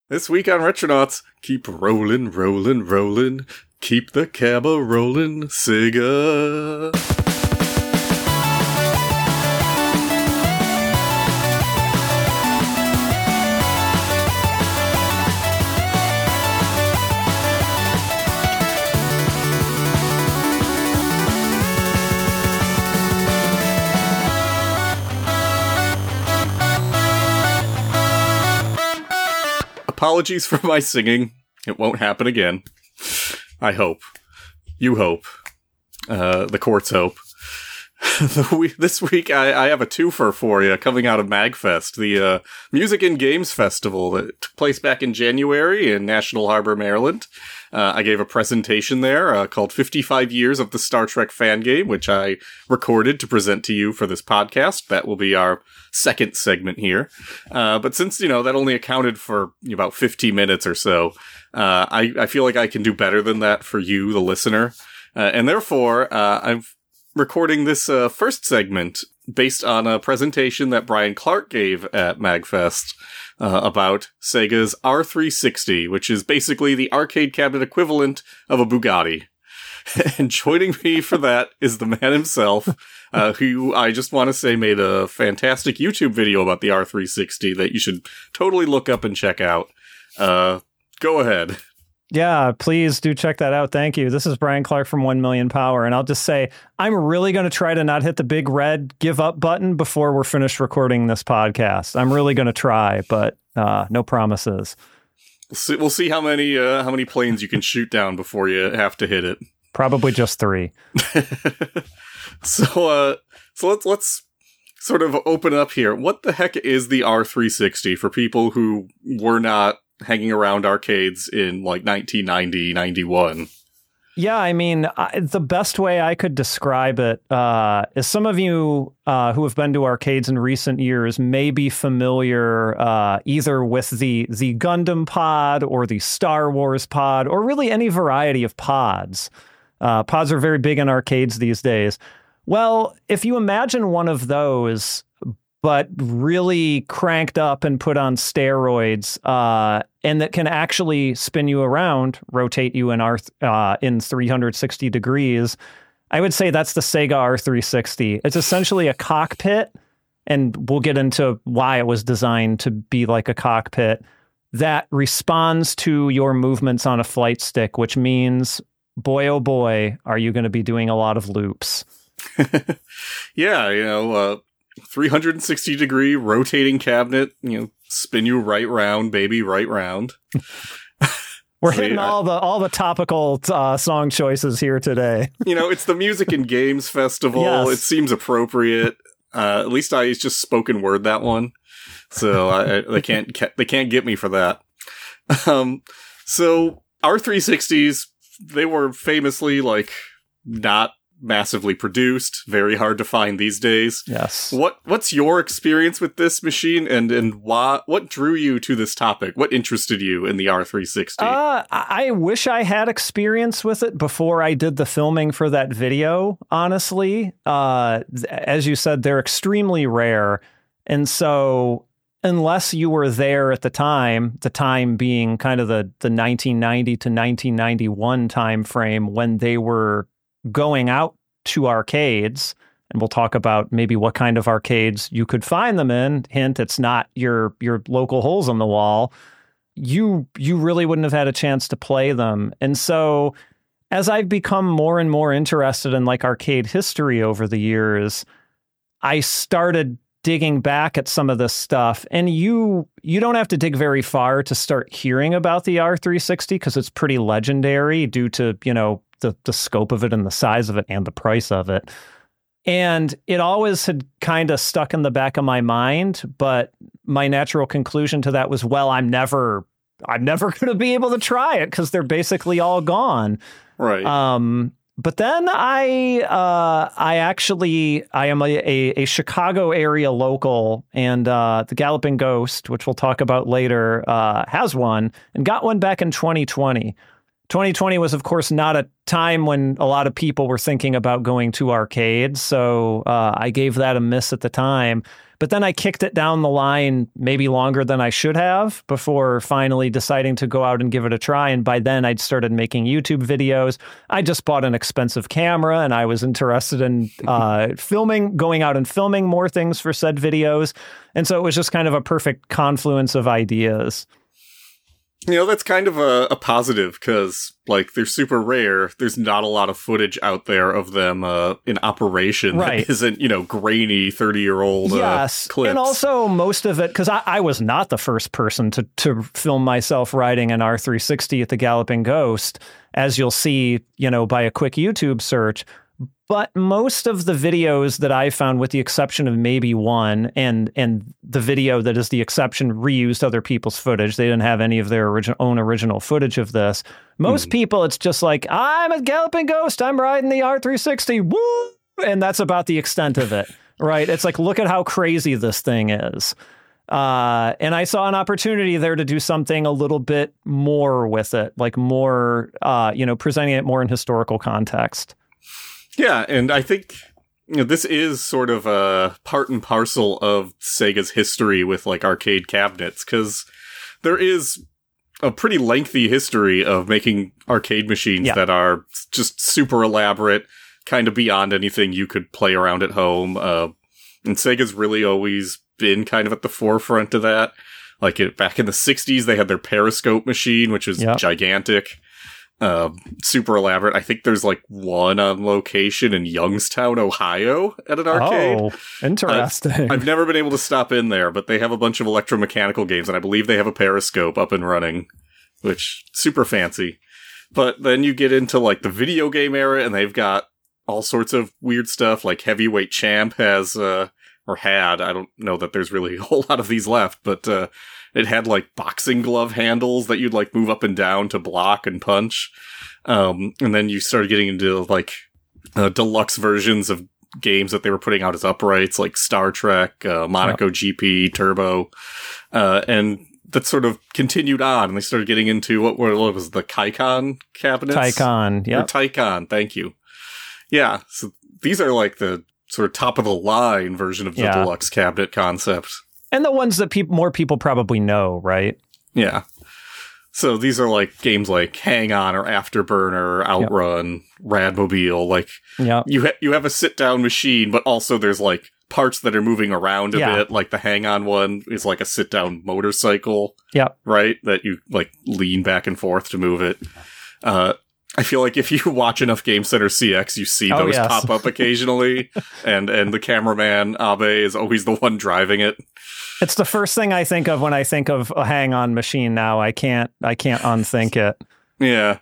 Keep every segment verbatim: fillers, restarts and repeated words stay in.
This week on Retronauts, keep rollin', rollin', rollin', keep the cab a rollin', Sega. Apologies for my singing. It won't happen again. I hope. You hope. Uh, the courts hope. the we- this week, I-, I have a twofer for you coming out of MagFest, the uh, Music and Games Festival that took place back in January in National Harbor, Maryland. Uh, I gave a presentation there uh, called fifty-five Years of the Star Trek Fan Game, which I recorded to present to you for this podcast. That will be our second segment here. Uh, but since, you know, that only accounted for about fifty minutes or so, uh, I, I feel like I can do better than that for you, the listener. Uh, and therefore, uh, I'm recording this uh, first segment based on a presentation that Brian Clark gave at MagFest. Uh, about Sega's R three sixty, which is basically the arcade cabinet equivalent of a Bugatti. And joining me for that is the man himself, uh, who I just want to say made a fantastic YouTube video about the R three sixty that you should totally look up and check out. Uh, go ahead. Yeah, please do check that out. Thank you. This is Brian Clark from one million Power, and I'll just say I'm really going to try to not hit the big red give up button before we're finished recording this podcast. I'm really going to try, but uh, no promises. We'll see, we'll see how many uh, how many planes you can shoot down before you have to hit it. Probably just three. so, uh, so let's let's sort of open up here. What the heck is the R three sixty for people who were not hanging around arcades in like nineteen ninety, ninety-one? Yeah, I mean, I, the best way I could describe it uh, is some of you uh, who have been to arcades in recent years may be familiar uh, either with the the Gundam pod or the Star Wars pod or really any variety of pods. Uh, pods are very big in arcades these days. Well, if you imagine one of those, but really cranked up and put on steroids, uh, and that can actually spin you around, rotate you in, R, uh, in three hundred sixty degrees, I would say that's the Sega R three sixty. It's essentially a cockpit, and we'll get into why it was designed to be like a cockpit, that responds to your movements on a flight stick, which means, boy, oh boy, are you going to be doing a lot of loops. Yeah, you know, uh, three hundred sixty degree rotating cabinet, you know, spin you right round, baby, right round. We're so, hitting yeah, all the all the topical uh, song choices here today. You know, it's the Music and Games Festival. Yes. It seems appropriate. Uh, at least I just spoken word that one, so I, I, they can't they can't get me for that. Um, so R three sixties, they were famously like not massively produced, very hard to find these days. Yes. What what's your experience with this machine, and and why what drew you to this topic? What interested you in the R three sixty? Uh, I wish I had experience with it before I did the filming for that video, honestly. Uh, as you said, they're extremely rare. And so unless you were there at the time, the time being kind of the, the nineteen ninety to nineteen ninety-one time frame when they were going out to arcades, and we'll talk about maybe what kind of arcades you could find them in. Hint, it's not your your local holes in the wall. You you really wouldn't have had a chance to play them. And so as I've become more and more interested in like arcade history over the years, I started digging back at some of this stuff. And you you don't have to dig very far to start hearing about the R three sixty because it's pretty legendary due to, you know, the the scope of it and the size of it and the price of it. And it always had kind of stuck in the back of my mind, but my natural conclusion to that was, well, I'm never I'm never going to be able to try it because they're basically all gone. Right. Um, but then I uh, I actually I am a, a, a Chicago area local, and uh, the Galloping Ghost, which we'll talk about later, uh, has one and got one back in twenty twenty. twenty twenty was, of course, not a time when a lot of people were thinking about going to arcades, so uh, I gave that a miss at the time. But then I kicked it down the line maybe longer than I should have before finally deciding to go out and give it a try. And by then I'd started making YouTube videos. I just bought an expensive camera and I was interested in uh, filming, going out and filming more things for said videos. And so it was just kind of a perfect confluence of ideas. You know, that's kind of a, a positive because, like, they're super rare. There's not a lot of footage out there of them uh, in operation right. that isn't, you know, grainy thirty-year-old yes. uh, clips. And also most of it, because I, I was not the first person to, to film myself riding an R three sixty at the Galloping Ghost, as you'll see, you know, by a quick YouTube search. But most of the videos that I found, with the exception of maybe one, and and the video that is the exception reused other people's footage. They didn't have any of their origi- own original footage of this. Most mm. people, it's just like, I'm a Galloping Ghost, I'm riding the R three sixty, woo! And that's about the extent of it, right? It's like, look at how crazy this thing is. Uh, and I saw an opportunity there to do something a little bit more with it, like more, uh, you know, presenting it more in historical context. Yeah, and I think, you know, this is sort of a part and parcel of Sega's history with, like, arcade cabinets, because there is a pretty lengthy history of making arcade machines yeah. that are just super elaborate, kind of beyond anything you could play around at home. Uh, and Sega's really always been kind of at the forefront of that. Like, it, back in the sixties, they had their Periscope machine, which was yep. gigantic. Uh, super elaborate. I think there's like one on location in Youngstown, Ohio at an arcade. Oh, interesting. Uh, I've never been able to stop in there, but they have a bunch of electromechanical games, and I believe they have a Periscope up and running, which super fancy. But then you get into like the video game era, and they've got all sorts of weird stuff, like Heavyweight Champ has, uh, or had, I don't know that there's really a whole lot of these left, but, uh, it had, like, boxing glove handles that you'd, like, move up and down to block and punch. Um, and then you started getting into, like, uh, deluxe versions of games that they were putting out as uprights, like Star Trek, uh, Monaco oh. G P, Turbo. Uh, and that sort of continued on, and they started getting into, what, what was the Kaikon cabinets? Taikon, yeah. Taikon, thank you. Yeah, so these are, like, the sort of top-of-the-line version of the yeah. deluxe cabinet concept. And the ones that peop- more people probably know, right? Yeah. So these are like games like Hang On or Afterburner, Outrun, yep. Radmobile. Like, yep. you ha- you have a sit-down machine, but also there's like parts that are moving around a yeah. bit. Like the Hang On one is like a sit-down motorcycle, yep. right? That you like lean back and forth to move it. Uh, I feel like if you watch enough Game Center C X, you see those oh, yes. pop up occasionally, and and the cameraman Abe is always the one driving it. It's the first thing I think of when I think of a hang-on machine now. I can't I can't unthink it. Yeah.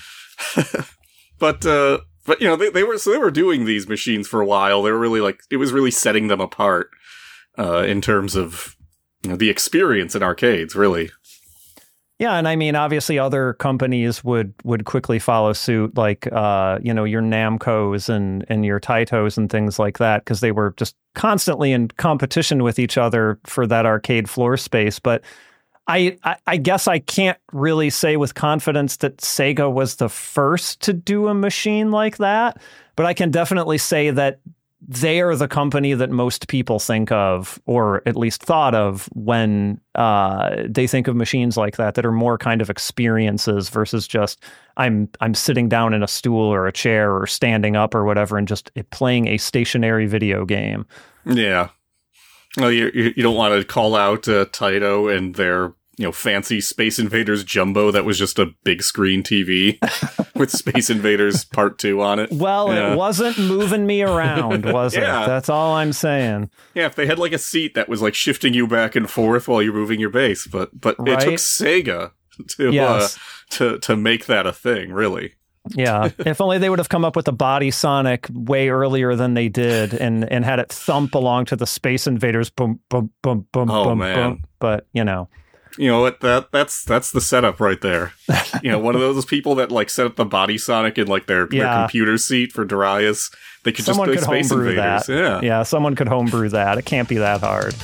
but uh but you know, they, they were so they were doing these machines for a while. They were really like it was really setting them apart uh in terms of, you know, the experience in arcades, really. Yeah, and I mean, obviously, other companies would would quickly follow suit, like uh, you know, your Namcos and and your Taitos and things like that, because they were just constantly in competition with each other for that arcade floor space. But I, I I guess I can't really say with confidence that Sega was the first to do a machine like that, but I can definitely say that they are the company that most people think of, or at least thought of, when uh, they think of machines like that, that are more kind of experiences versus just I'm I'm sitting down in a stool or a chair or standing up or whatever and just playing a stationary video game. Yeah. Well, you you don't want to call out uh, Taito and their, you know, fancy Space Invaders Jumbo that was just a big screen T V with Space Invaders Part two on it. Well, yeah. It wasn't moving me around, was yeah. it? That's all I'm saying. Yeah, if they had like a seat that was like shifting you back and forth while you're moving your base, but but right? It took Sega to yes. uh, to to make that a thing, really. Yeah, if only they would have come up with a Body Sonic way earlier than they did, and and had it thump along to the Space Invaders boom boom boom boom oh, boom man. boom. But you know. You know what? That that's that's the setup right there. You know, one of those people that like set up the Body Sonic in like their, yeah. their computer seat for Darius. They could someone just play could Space homebrew Invaders. That. Yeah, yeah, someone could homebrew that. It can't be that hard.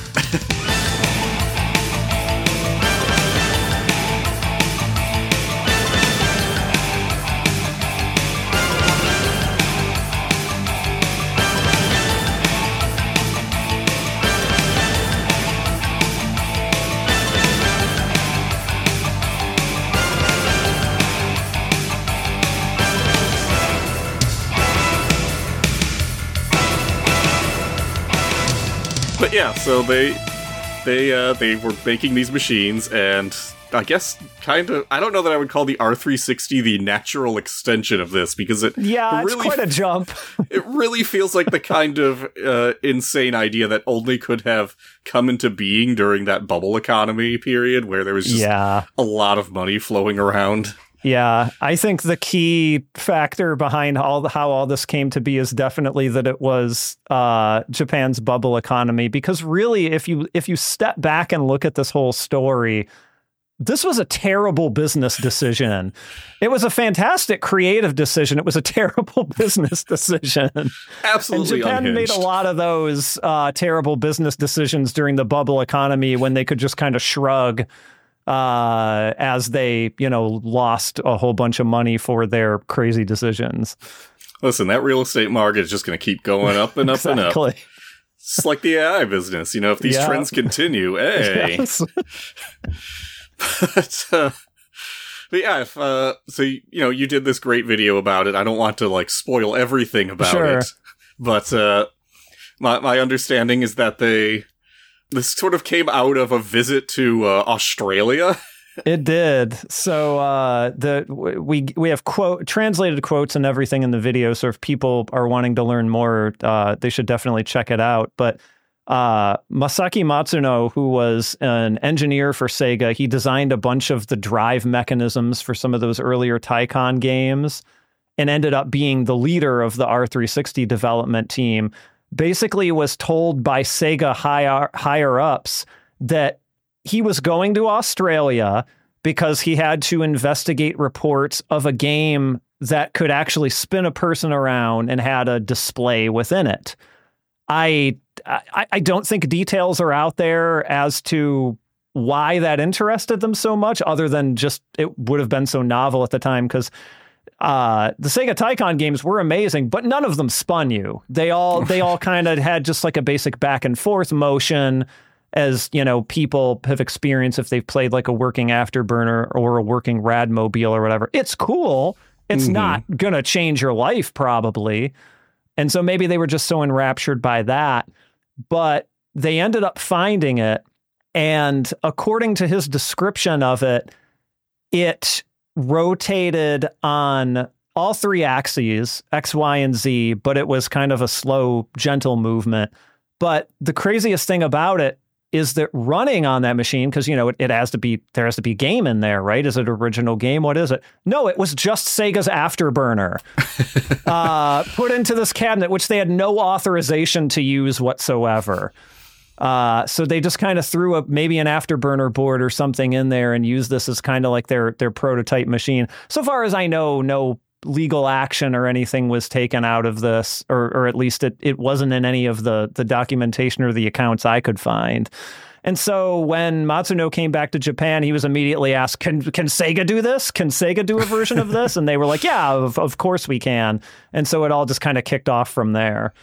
but yeah, so they they uh, they were making these machines, and I guess kind of I don't know that I would call the R three sixty the natural extension of this, because it yeah, really, it's quite a jump. It really feels like the kind of uh, insane idea that only could have come into being during that bubble economy period where there was just yeah. a lot of money flowing around. Yeah, I think the key factor behind all the, how all this came to be is definitely that it was uh, Japan's bubble economy. Because really, if you if you step back and look at this whole story, this was a terrible business decision. It was a fantastic creative decision. It was a terrible business decision. Absolutely and Japan unhinged. made a lot of those uh, terrible business decisions during the bubble economy when they could just kind of shrug uh, as they, you know, lost a whole bunch of money for their crazy decisions. Listen, that real estate market is just going to keep going up and up exactly. and up. It's like the A I business. You know, if these yeah. trends continue, hey. Yes. but, uh, but yeah, if, uh, so, you know, you did this great video about it. I don't want to, like, spoil everything about sure. it. But uh, my, my understanding is that they... This sort of came out of a visit to uh, Australia. It did. So uh, the we we have quote translated quotes and everything in the video. So if people are wanting to learn more, uh, they should definitely check it out. But uh, Masaki Matsuno, who was an engineer for Sega, he designed a bunch of the drive mechanisms for some of those earlier Taikon games, and ended up being the leader of the R three sixty development team. Basically was told by Sega higher, higher ups that he was going to Australia because he had to investigate reports of a game that could actually spin a person around and had a display within it. I, I, I don't think details are out there as to why that interested them so much, other than just it would have been so novel at the time, because Uh, the Sega Taikon games were amazing, but none of them spun you. They all they all kind of had just like a basic back and forth motion, as you know, people have experienced if they've played like a working Afterburner or a working Radmobile or whatever. It's cool. It's mm-hmm. not gonna change your life probably, and so maybe they were just so enraptured by that. But they ended up finding it, and according to his description of it, it rotated on all three axes, X, Y, and Z, but it was kind of a slow, gentle movement. But the craziest thing about it is that running on that machine, because, you know, it, it has to be, there has to be game in there, right? Is it original game? What is it? No, it was just Sega's Afterburner uh, put into this cabinet, which they had no authorization to use whatsoever. Uh, so they just kind of threw a maybe an Afterburner board or something in there and used this as kind of like their their prototype machine. So far as I know, no legal action or anything was taken out of this, or or at least it, it wasn't in any of the the documentation or the accounts I could find. And so when Matsuno came back to Japan, he was immediately asked, can can Sega do this? Can Sega do a version of this? And they were like, yeah, of, of course we can. And so it all just kind of kicked off from there.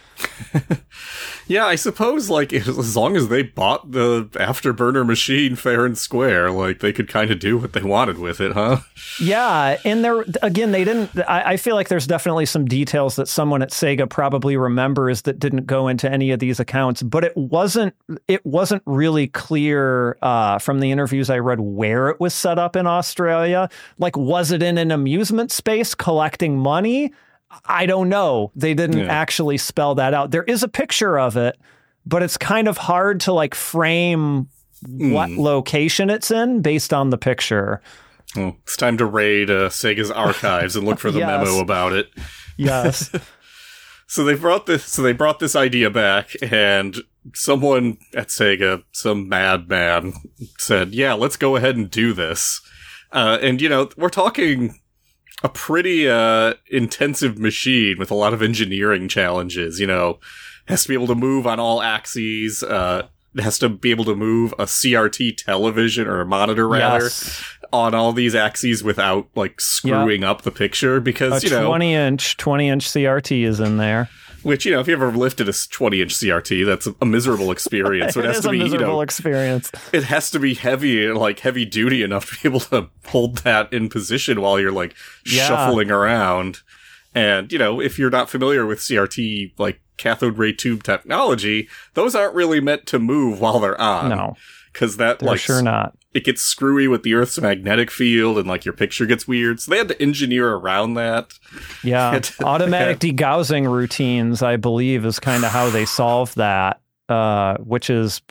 Yeah, I suppose, like, as long as they bought the Afterburner machine fair and square, like, they could kind of do what they wanted with it, huh? Yeah, and there, again, they didn't, I, I feel like there's definitely some details that someone at Sega probably remembers that didn't go into any of these accounts, but it wasn't, it wasn't really clear uh, from the interviews I read where it was set up in Australia. Like, was it in an amusement space collecting money? I don't know. They didn't yeah. actually spell that out. There is a picture of it, but it's kind of hard to like frame mm. what location it's in based on the picture. Well, it's time to raid uh, Sega's archives and look for the yes. memo about it. Yes. So they brought this. So they brought this idea back, and someone at Sega, some madman, said, "Yeah, let's go ahead and do this." Uh, and you know, we're talking a pretty uh, intensive machine with a lot of engineering challenges. You know, it has to be able to move on all axes. Uh, it has to be able to move a C R T television or a monitor rather yes. on all these axes without like screwing yep. up the picture, because a you know, twenty inch, twenty inch C R T is in there. Which, you know, if you ever lifted a twenty inch C R T, that's a miserable experience. So it, it has is to a be, miserable you know, experience. It has to be heavy, like heavy duty enough to be able to hold that in position while you're like yeah. shuffling around. And, you know, if you're not familiar with C R T, like cathode ray tube technology, those aren't really meant to move while they're on. No. Because that, They're like, sure not. It gets screwy with the Earth's magnetic field, and, like, your picture gets weird. So they had to engineer around that. Yeah. to, Automatic degaussing routines, I believe, is kind of how they solve that, uh, which is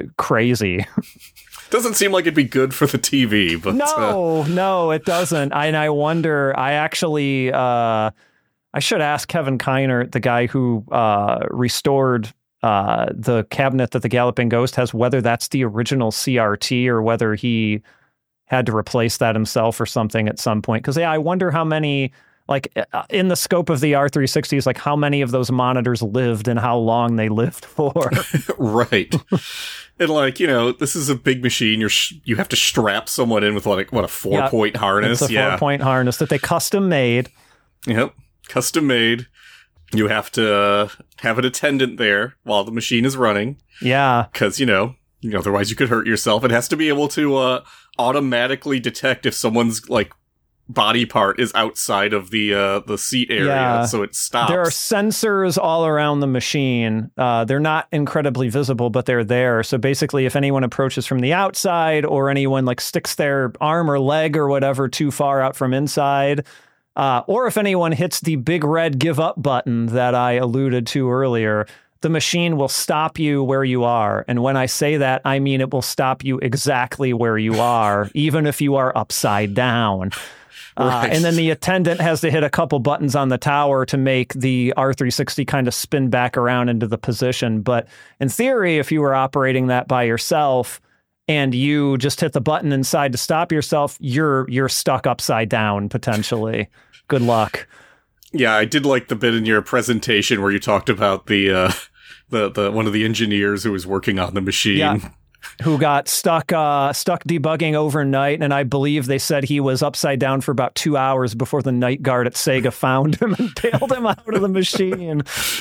crazy. Doesn't seem like it'd be good for the T V, but... No, uh... no, it doesn't. I, and I wonder, I actually, uh, I should ask Kevin Kiner, the guy who uh, restored... Uh, the cabinet that the Galloping Ghost has, whether that's the original C R T or whether he had to replace that himself or something at some point. Because, yeah, I wonder how many, like, in the scope of the R three sixty is, like, how many of those monitors lived and how long they lived for. Right. And, like, you know, this is a big machine. You're sh- you have to strap someone in with, like, what, a four-point yep. harness? It's a yeah. four-point harness that they custom made. Yep. Custom made. You have to uh, have an attendant there while the machine is running. Yeah. Because, you know, you know, otherwise you could hurt yourself. It has to be able to uh, automatically detect if someone's, like, body part is outside of the uh, the seat area, yeah. so it stops. There are sensors all around the machine. Uh, they're not incredibly visible, but they're there. So basically, if anyone approaches from the outside or anyone, like, sticks their arm or leg or whatever too far out from inside... Uh, or if anyone hits the big red give up button that I alluded to earlier, the machine will stop you where you are. And when I say that, I mean it will stop you exactly where you are, even if you are upside down. Right. Uh, and then the attendant has to hit a couple buttons on the tower to make the R three sixty kind of spin back around into the position. But in theory, if you were operating that by yourself, and you just hit the button inside to stop yourself, you're you're stuck upside down, potentially. Good luck. Yeah, I did like the bit in your presentation where you talked about the uh, the the one of the engineers who was working on the machine. Yeah. Who got stuck uh, stuck debugging overnight, and I believe they said he was upside down for about two hours before the night guard at Sega found him and bailed him out of the machine.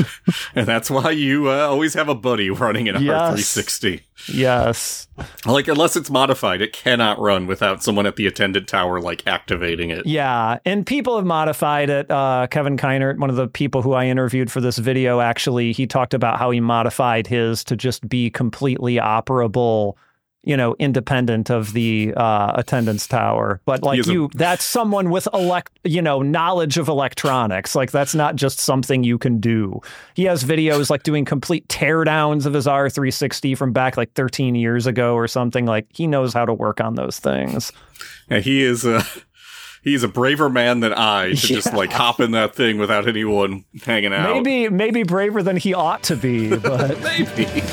And that's why you uh, always have a buddy running an yes. R three sixty. Yes. Like, unless it's modified, it cannot run without someone at the attendant tower, like, activating it. Yeah, and people have modified it. Uh, Kevin Kiner, one of the people who I interviewed for this video, actually, he talked about how he modified his to just be completely operable, you know, independent of the uh, attendance tower. But, like, you, a- that's someone with, elect, you know, knowledge of electronics. Like, that's not just something you can do. He has videos, like, doing complete teardowns of his R three sixty from back, like, thirteen years ago or something. Like, he knows how to work on those things. Yeah, he is a, he's a braver man than I to yeah. just, like, hop in that thing without anyone hanging out. Maybe, maybe braver than he ought to be, but... Maybe.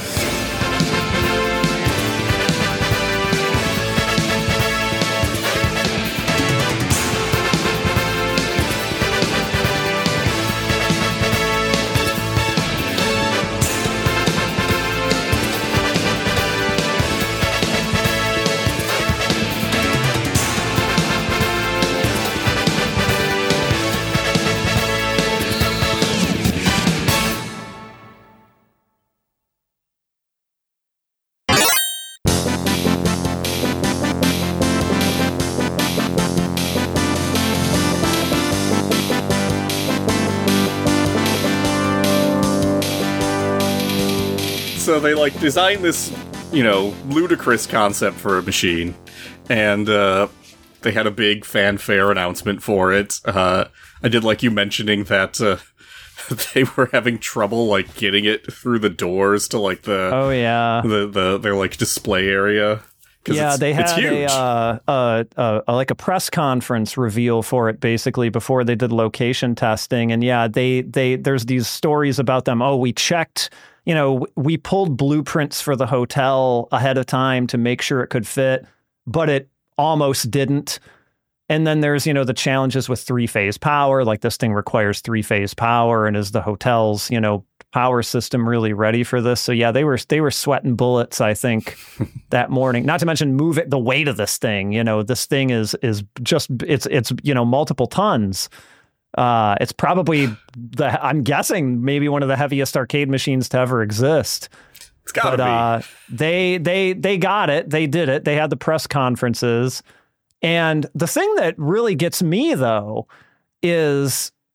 So they, like, designed this, you know, ludicrous concept for a machine, and uh, they had a big fanfare announcement for it. Uh, I did like you mentioning that uh, they were having trouble, like, getting it through the doors to, like, the oh yeah the, the their, like, display area. Yeah, it's, they had it's huge. a, uh, uh, uh, uh, like a press conference reveal for it, basically, before they did location testing. And yeah, they they there's these stories about them. Oh, we checked, you know, we pulled blueprints for the hotel ahead of time to make sure it could fit, but it almost didn't. And then there's, you know, the challenges with three-phase power, like this thing requires three-phase power, and is the hotel's, you know, power system really ready for this? So yeah, they were they were sweating bullets, I think, that morning. Not to mention move it, the weight of this thing. You know, this thing is is just it's it's you know multiple tons. Uh, it's probably the I'm guessing maybe one of the heaviest arcade machines to ever exist. It's gotta but, be. Uh, they they they got it. They did it. They had the press conferences. And the thing that really gets me, though, is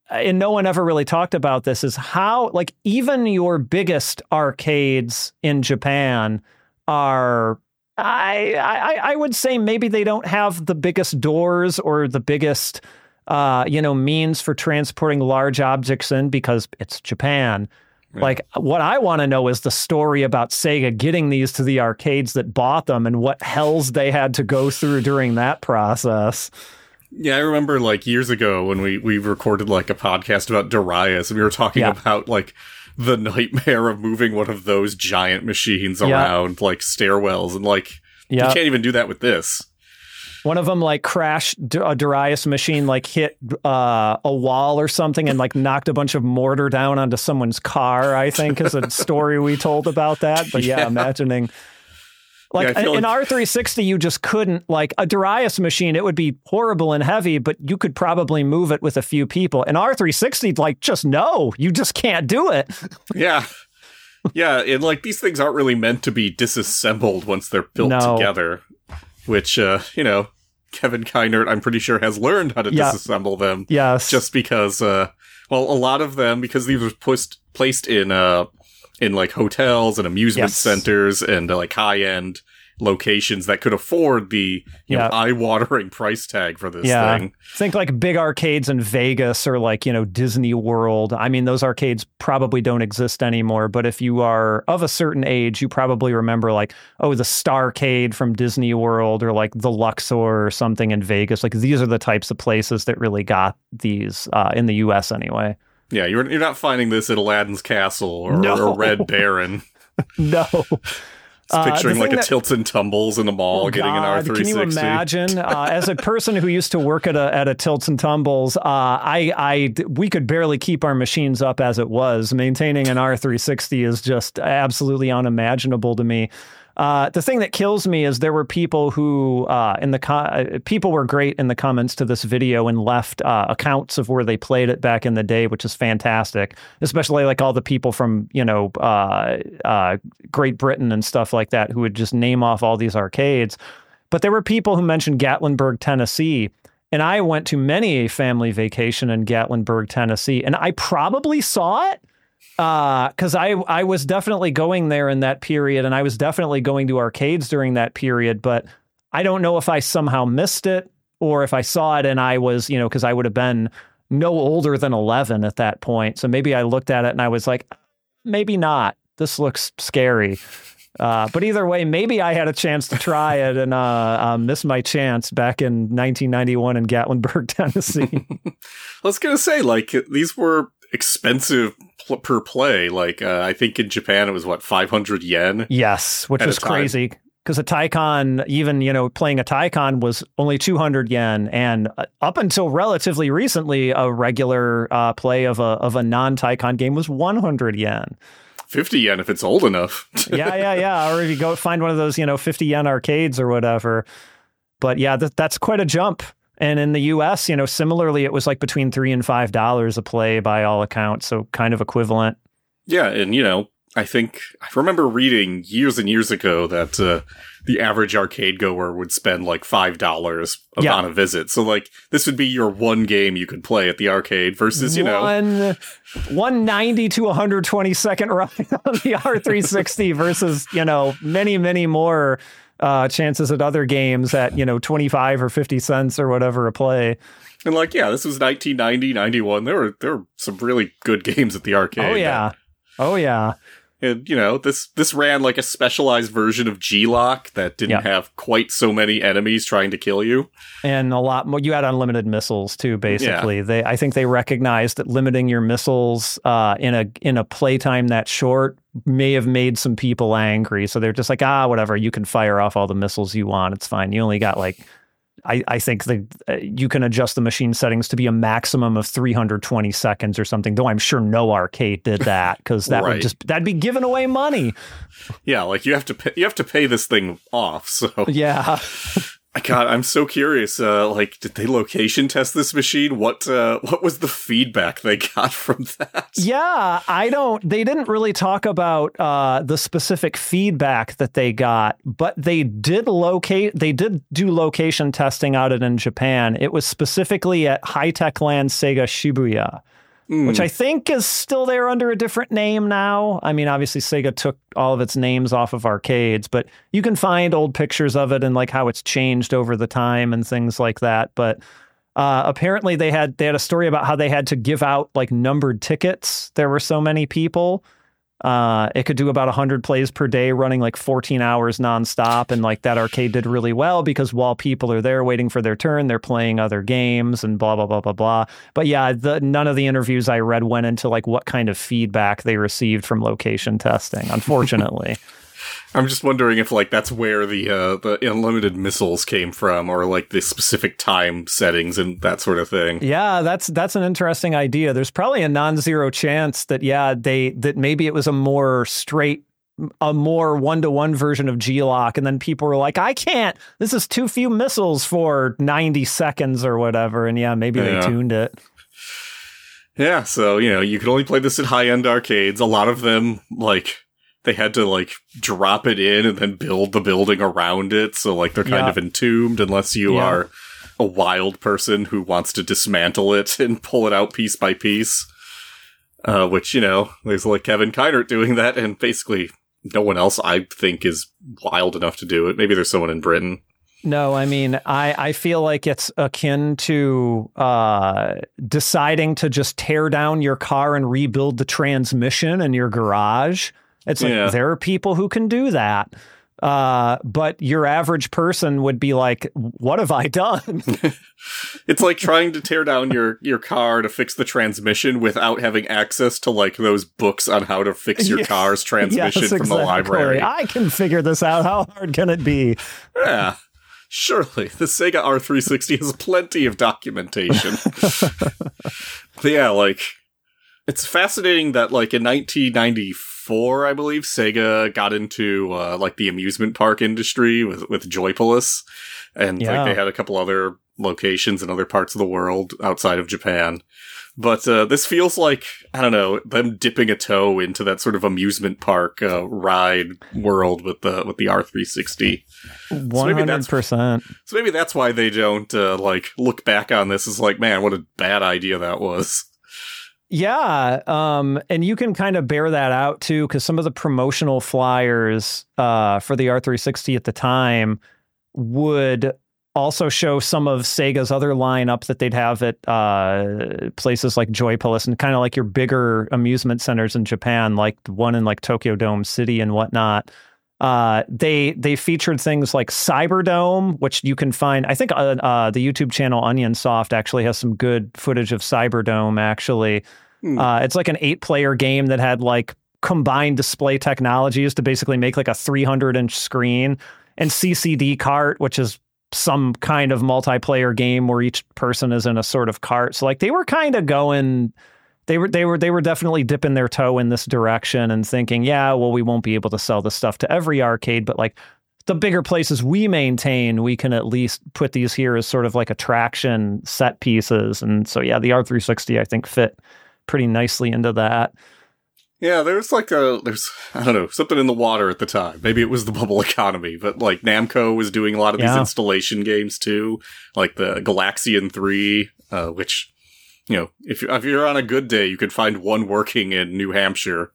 and no one ever really talked about this, is how, like, even your biggest arcades in Japan are, I, I, I would say maybe they don't have the biggest doors or the biggest, uh, you know, means for transporting large objects in because it's Japan. Yeah. Like, what I want to know is the story about Sega getting these to the arcades that bought them and what hells they had to go through during that process. Yeah, I remember like years ago when we, we recorded like a podcast about Darius, and we were talking yeah. about like the nightmare of moving one of those giant machines around yeah. like stairwells, and like yeah. you can't even do that with this. One of them like crashed, a Darius machine like hit uh, a wall or something and like knocked a bunch of mortar down onto someone's car, I think is a story we told about that. But yeah, yeah imagining like yeah, in like... R three sixty, you just couldn't, like a Darius machine, it would be horrible and heavy, but you could probably move it with a few people. In R three sixty, like just no, you just can't do it. Yeah. Yeah. And like these things aren't really meant to be disassembled once they're built no. together, which, uh, you know, Kevin Kynert, I'm pretty sure, has learned how to yeah. disassemble them. Yes. Just because, uh, well, a lot of them, because these were placed, placed in, uh, in like hotels and amusement yes. centers and uh, like high-end locations that could afford the you yeah. know eye-watering price tag for this yeah. thing. Think like big arcades in Vegas or like, you know, Disney World. I mean, those arcades probably don't exist anymore, but if you are of a certain age, you probably remember like, oh, the Starcade from Disney World or like the Luxor or something in Vegas. Like these are the types of places that really got these uh, in the U S anyway. Yeah, you're you're not finding this at Aladdin's Castle or, no. or Red Baron. No. It's picturing uh, like a that, Tilts and Tumbles in the mall, oh getting God, an R three sixty. Can you imagine? uh, as a person who used to work at a at a Tilts and Tumbles, uh, I I we could barely keep our machines up as it was. Maintaining an R three sixty is just absolutely unimaginable to me. Uh, the thing that kills me is there were people who uh, in the co- people were great in the comments to this video and left uh, accounts of where they played it back in the day, which is fantastic. Especially like all the people from you know uh, uh, Great Britain and stuff like that who would just name off all these arcades. But there were people who mentioned Gatlinburg, Tennessee, and I went to many a family vacation in Gatlinburg, Tennessee, and I probably saw it. Uh, cause I, I was definitely going there in that period and I was definitely going to arcades during that period, but I don't know if I somehow missed it or if I saw it and I was, you know, cause I would have been no older than eleven at that point. So maybe I looked at it and I was like, maybe not. This looks scary. Uh, but either way, maybe I had a chance to try it and, uh, uh missed my chance back in nineteen ninety-one in Gatlinburg, Tennessee. I was going to say, like, these were expensive pl- per play. Like, uh, I think in Japan it was, what, five hundred yen? Yes, which was crazy. Because a Taikon, even, you know, playing a Taikon was only two hundred yen. And up until relatively recently, a regular uh, play of a of a non-Taikon game was one hundred yen. fifty yen if it's old enough. yeah, yeah, yeah. Or if you go find one of those, you know, fifty yen arcades or whatever. But yeah, th- that's quite a jump. And in the U S, you know, similarly, it was like between three and five dollars a play by all accounts. So kind of equivalent. Yeah. And, you know, I think I remember reading years and years ago that uh, the average arcade goer would spend like five dollars yeah. on a visit. So like this would be your one game you could play at the arcade versus, you know, one, one ninety to one twenty second ride on the R three sixty versus, you know, many, many more uh, chances at other games at, you know, twenty-five or fifty cents or whatever a play. And like, yeah, this was nineteen ninety, ninety-one. There were, there were some really good games at the arcade. Oh, yeah. That, oh, yeah. And, you know, this this ran like a specialized version of G-Lock that didn't yep. have quite so many enemies trying to kill you. And a lot more. You had unlimited missiles, too, basically. Yeah. They, I think they recognized that limiting your missiles uh, in a in a playtime that short may have made some people angry. So they're just like, ah, whatever. You can fire off all the missiles you want. It's fine. You only got like... I, I think that uh, you can adjust the machine settings to be a maximum of three hundred twenty seconds or something, though I'm sure no arcade did that because that right. would just that'd be giving away money. Yeah, like you have to pay, you have to pay this thing off. So yeah. God, I'm so curious. Uh, like, did they location test this machine? What uh, what was the feedback they got from that? Yeah, I don't. They didn't really talk about uh, the specific feedback that they got, but they did locate. They did do location testing out it in Japan. It was specifically at High Tech Land Sega Shibuya. Mm. Which I think is still there under a different name now. I mean, obviously Sega took all of its names off of arcades, but you can find old pictures of it and like how it's changed over the time and things like that. But uh, apparently they had they had a story about how they had to give out like numbered tickets. There were so many people. Uh, it could do about one hundred plays per day, running like fourteen hours nonstop. And like that arcade did really well because while people are there waiting for their turn, they're playing other games and blah, blah, blah, blah, blah. But yeah, the, none of the interviews I read went into like what kind of feedback they received from location testing, unfortunately. I'm just wondering if like that's where the uh, the unlimited missiles came from, or like the specific time settings and that sort of thing. Yeah, that's that's an interesting idea. There's probably a non-zero chance that yeah they that maybe it was a more straight, a more one-to-one version of G-Lock, and then people were like, I can't. This is too few missiles for ninety seconds or whatever, and yeah, maybe yeah. they tuned it. Yeah, so you know you could only play this at high-end arcades. A lot of them like. They had to, like, drop it in and then build the building around it, so, like, they're kind yeah. of entombed unless you yeah. are a wild person who wants to dismantle it and pull it out piece by piece. Uh, which, you know, there's, like, Kevin Keinert doing that, and basically no one else, I think, is wild enough to do it. Maybe there's someone in Britain. No, I mean, I, I feel like it's akin to uh, deciding to just tear down your car and rebuild the transmission in your garage. It's like, yeah. there are people who can do that. Uh, but your average person would be like, what have I done? It's like trying to tear down your, your car to fix the transmission without having access to like those books on how to fix your yeah. car's transmission yes, from exactly. the library. I can figure this out. How hard can it be? Yeah. Surely, the Sega R three sixty has plenty of documentation. But yeah, like, it's fascinating that, like, in nineteen ninety-four, I believe, Sega got into, uh, like, the amusement park industry with, with Joypolis. And, yeah. like, they had a couple other locations in other parts of the world outside of Japan. But, uh, this feels like, I don't know, them dipping a toe into that sort of amusement park, uh, ride world with the, with the R three sixty. one hundred percent. So maybe that's, so maybe that's why they don't, uh, like, look back on this as like, man, what a bad idea that was. Yeah, um, and you can kind of bear that out, too, because some of the promotional flyers uh, for the R three sixty at the time would also show some of Sega's other lineup that they'd have at uh, places like Joypolis and kind of like your bigger amusement centers in Japan, like the one in like Tokyo Dome City and whatnot. Uh, they they featured things like Cyberdome, which you can find. I think uh, uh, the YouTube channel Onionsoft actually has some good footage of Cyberdome, actually. Hmm. Uh, it's like an eight-player game that had like combined display technologies to basically make like a three hundred inch screen, and C C D Cart, which is some kind of multiplayer game where each person is in a sort of cart. So like they were kind of going... They were they were they were definitely dipping their toe in this direction and thinking, yeah, well, we won't be able to sell this stuff to every arcade, but like the bigger places we maintain, we can at least put these here as sort of like attraction set pieces. And so, yeah, the R three sixty, I think, fit pretty nicely into that. Yeah, there's like a, there's, I don't know, something in the water at the time. Maybe it was the bubble economy, but like Namco was doing a lot of yeah. these installation games too, like the Galaxian three, uh, which... You know, if you're, if you're on a good day, you could find one working in New Hampshire.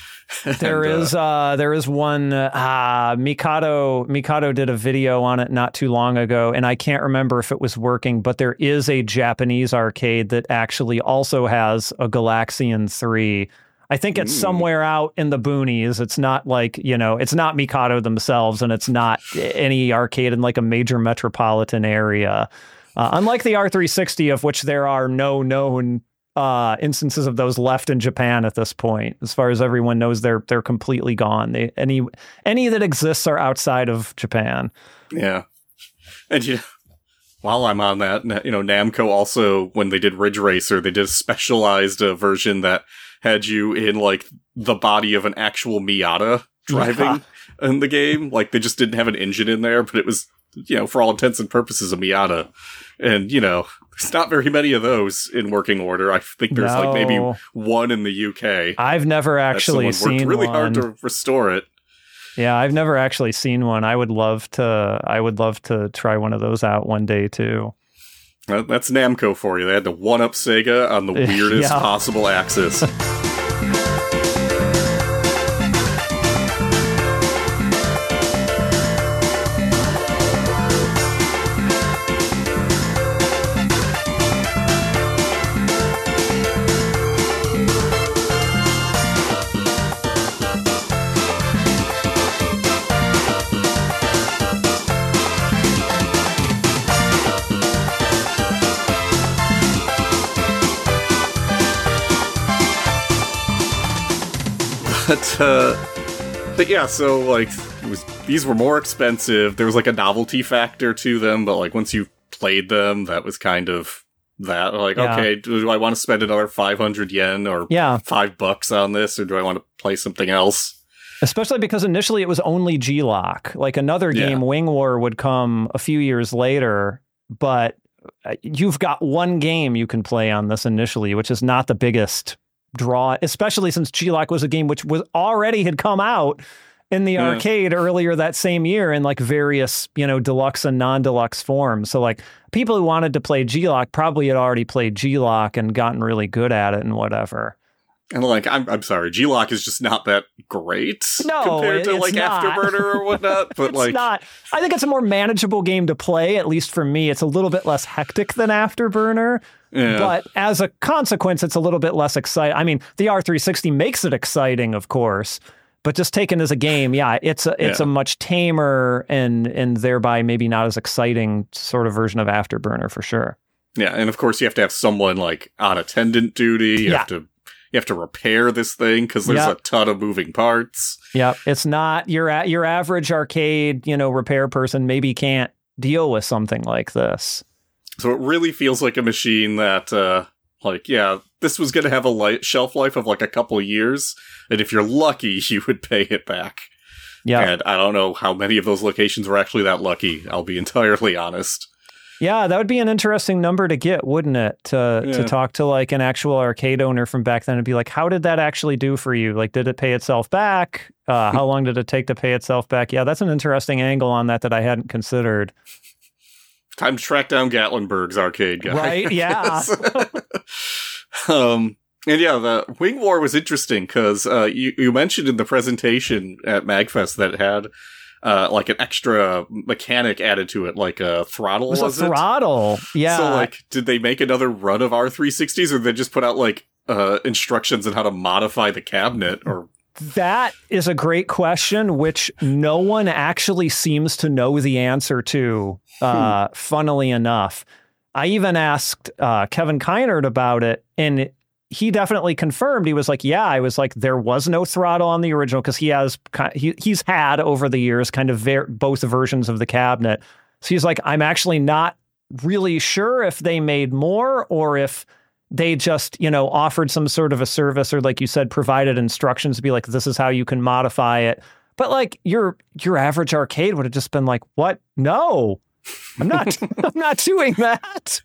There and, is uh, uh, there is one, uh, Mikado, Mikado did a video on it not too long ago, and I can't remember if it was working, but there is a Japanese arcade that actually also has a Galaxian three. I think it's mm. somewhere out in the boonies. It's not like, you know, it's not Mikado themselves, and it's not any arcade in like a major metropolitan area. Uh, unlike the R three sixty, of which there are no known uh, instances of those left in Japan at this point, as far as everyone knows, they're they're completely gone. They, any any that exists are outside of Japan. Yeah, and you know, while I'm on that, you know, Namco also, when they did Ridge Racer, they did a specialized uh, version that had you in like the body of an actual Miata driving yeah. in the game. Like they just didn't have an engine in there, but it was you know, for all intents and purposes, a Miata. And, you know, there's not very many of those in working order. I think there's No. like maybe one in the U K. I've never actually That's someone seen worked really one. hard to restore it. Yeah, I've never actually seen one. I would love to. I would love to try one of those out one day too. That- That's Namco for you. They had to one-up Sega on the weirdest Yeah. possible axis. But, uh, but yeah, so, like, it was, these were more expensive. There was, like, a novelty factor to them, but, like, once you played them, that was kind of that. Like, Yeah. okay, do I want to spend another five hundred yen or Yeah, five bucks on this, or do I want to play something else? especially because initially it was only G-Lock. Like another Yeah. game, Wing War, would come a few years later, but you've got one game you can play on this initially, which is not the biggest draw, especially since G-Lock was a game which was already had come out in the Yeah. arcade earlier that same year in like various, you know, deluxe and non-deluxe forms. So like people who wanted to play G-Lock probably had already played G-Lock and gotten really good at it and whatever. And, like, I'm I'm sorry, G-Lock is just not that great No, compared to, it's like, not. Afterburner or whatnot, but, It's like... not. I think it's a more manageable game to play, at least for me. It's a little bit less hectic than Afterburner, Yeah. but as a consequence, it's a little bit less exciting. I mean, the R three sixty makes it exciting, of course, but just taken as a game, yeah, it's a it's Yeah. a much tamer and and thereby maybe not as exciting sort of version of Afterburner for sure. Yeah, and of course you have to have someone, like, on attendant duty. You Yeah. have to you have to repair this thing because there's Yeah. a ton of moving parts. Yeah, it's not your a- your average arcade, you know, repair person maybe can't deal with something like this. So it really feels like a machine that, uh, like, yeah, this was going to have a light shelf life of like a couple of years, and if you're lucky, you would pay it back. Yeah. And I don't know how many of those locations were actually that lucky, I'll be entirely honest. Yeah, that would be an interesting number to get, wouldn't it? To Yeah. to talk to like an actual arcade owner from back then and be like, how did that actually do for you? Like, did it pay itself back? Uh, how long did it take to pay itself back? Yeah, that's an interesting angle on that that I hadn't considered. Time to track down Gatlinburg's arcade guy. Right, yeah. um, and yeah, the Wing War was interesting because uh, you, you mentioned in the presentation at MagFest that it had uh, like an extra mechanic added to it, like a throttle, It was, was a it? throttle. Yeah. So, like, did they make another run of R three sixties, or did they just put out, like, uh, instructions on how to modify the cabinet, or... That is a great question, which no one actually seems to know the answer to, uh, funnily enough. I even asked uh, Kevin Keinert about it, and he definitely confirmed. He was like, yeah, I was like, there was no throttle on the original, because he has he, he's had over the years kind of ver- both versions of the cabinet. So he's like, I'm actually not really sure if they made more or if they just, you know, offered some sort of a service, or like you said, provided instructions to be like, this is how you can modify it. But like your your average arcade would have just been like, what? No, I'm not I'm not doing that.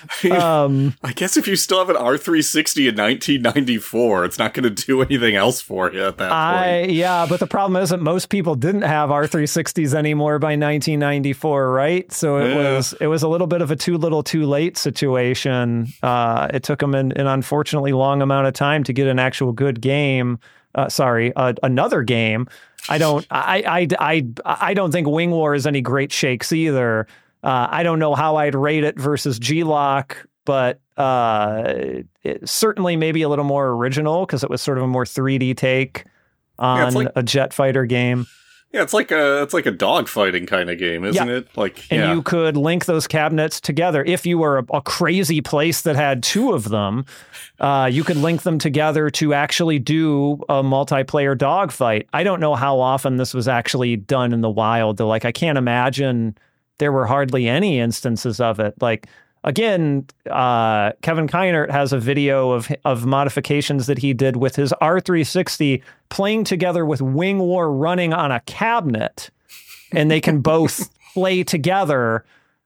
Um, I guess if you still have an R three sixty in nineteen ninety-four, it's not going to do anything else for you at that I point. yeah, but the problem is that most people didn't have R three sixties anymore by nineteen ninety-four, right? So it Yeah. was it was a little bit of a too little too late situation. Uh, it took them an, an unfortunately long amount of time to get an actual good game. Uh, sorry, uh, another game. I don't I, I I I don't think Wing War is any great shakes either. Uh, I don't know how I'd rate it versus G-Lock, but uh, it, certainly maybe a little more original because it was sort of a more three D take on Yeah, it's like- a jet fighter game. Yeah, it's like a it's like a dogfighting kind of game, isn't Yeah. it? Like, And yeah. you could link those cabinets together. If you were a, a crazy place that had two of them, uh, you could link them together to actually do a multiplayer dogfight. I don't know how often this was actually done in the wild, though. Like, I can't imagine there were hardly any instances of it. Like, again, uh, Kevin Keinert has a video of of modifications that he did with his R three sixty playing together with Wing War running on a cabinet, and they can both play together,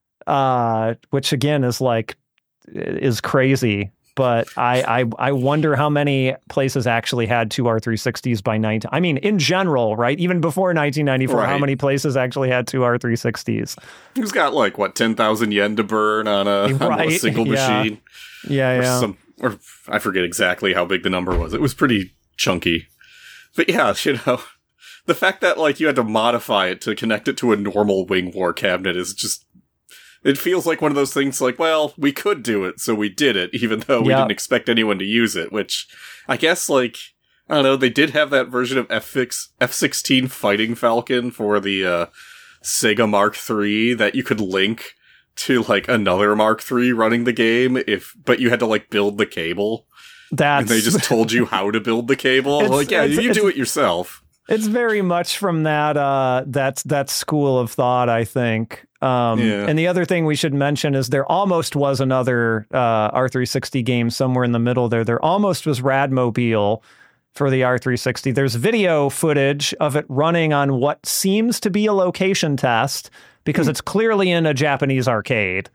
uh, which again is like is crazy. But I, I I wonder how many places actually had two R three sixties by nineteen. I mean, in general, right? Even before nineteen ninety-four, right. How many places actually had two R three sixties? Who's got like what ten thousand yen to burn on a, right. on a single yeah. machine? Yeah, or yeah. Some, or I forget exactly how big the number was. It was pretty chunky. But yeah, you know, the fact that like you had to modify it to connect it to a normal Wing War cabinet is just. It feels like one of those things like, well, we could do it, so we did it, even though we yep. didn't expect anyone to use it, which I guess, like, I don't know, they did have that version of F sixteen Fighting Falcon for the uh, Sega Mark three that you could link to, like, another Mark three running the game, if but you had to, like, build the cable. That's... And they just told you how to build the cable. Like, yeah, you do it yourself. It's very much from that, uh, that, that school of thought, I think. Um, yeah. And the other thing we should mention is there almost was another uh, R three sixty game somewhere in the middle there. There almost was Radmobile for the R three sixty. There's video footage of it running on what seems to be a location test because mm. it's clearly in a Japanese arcade,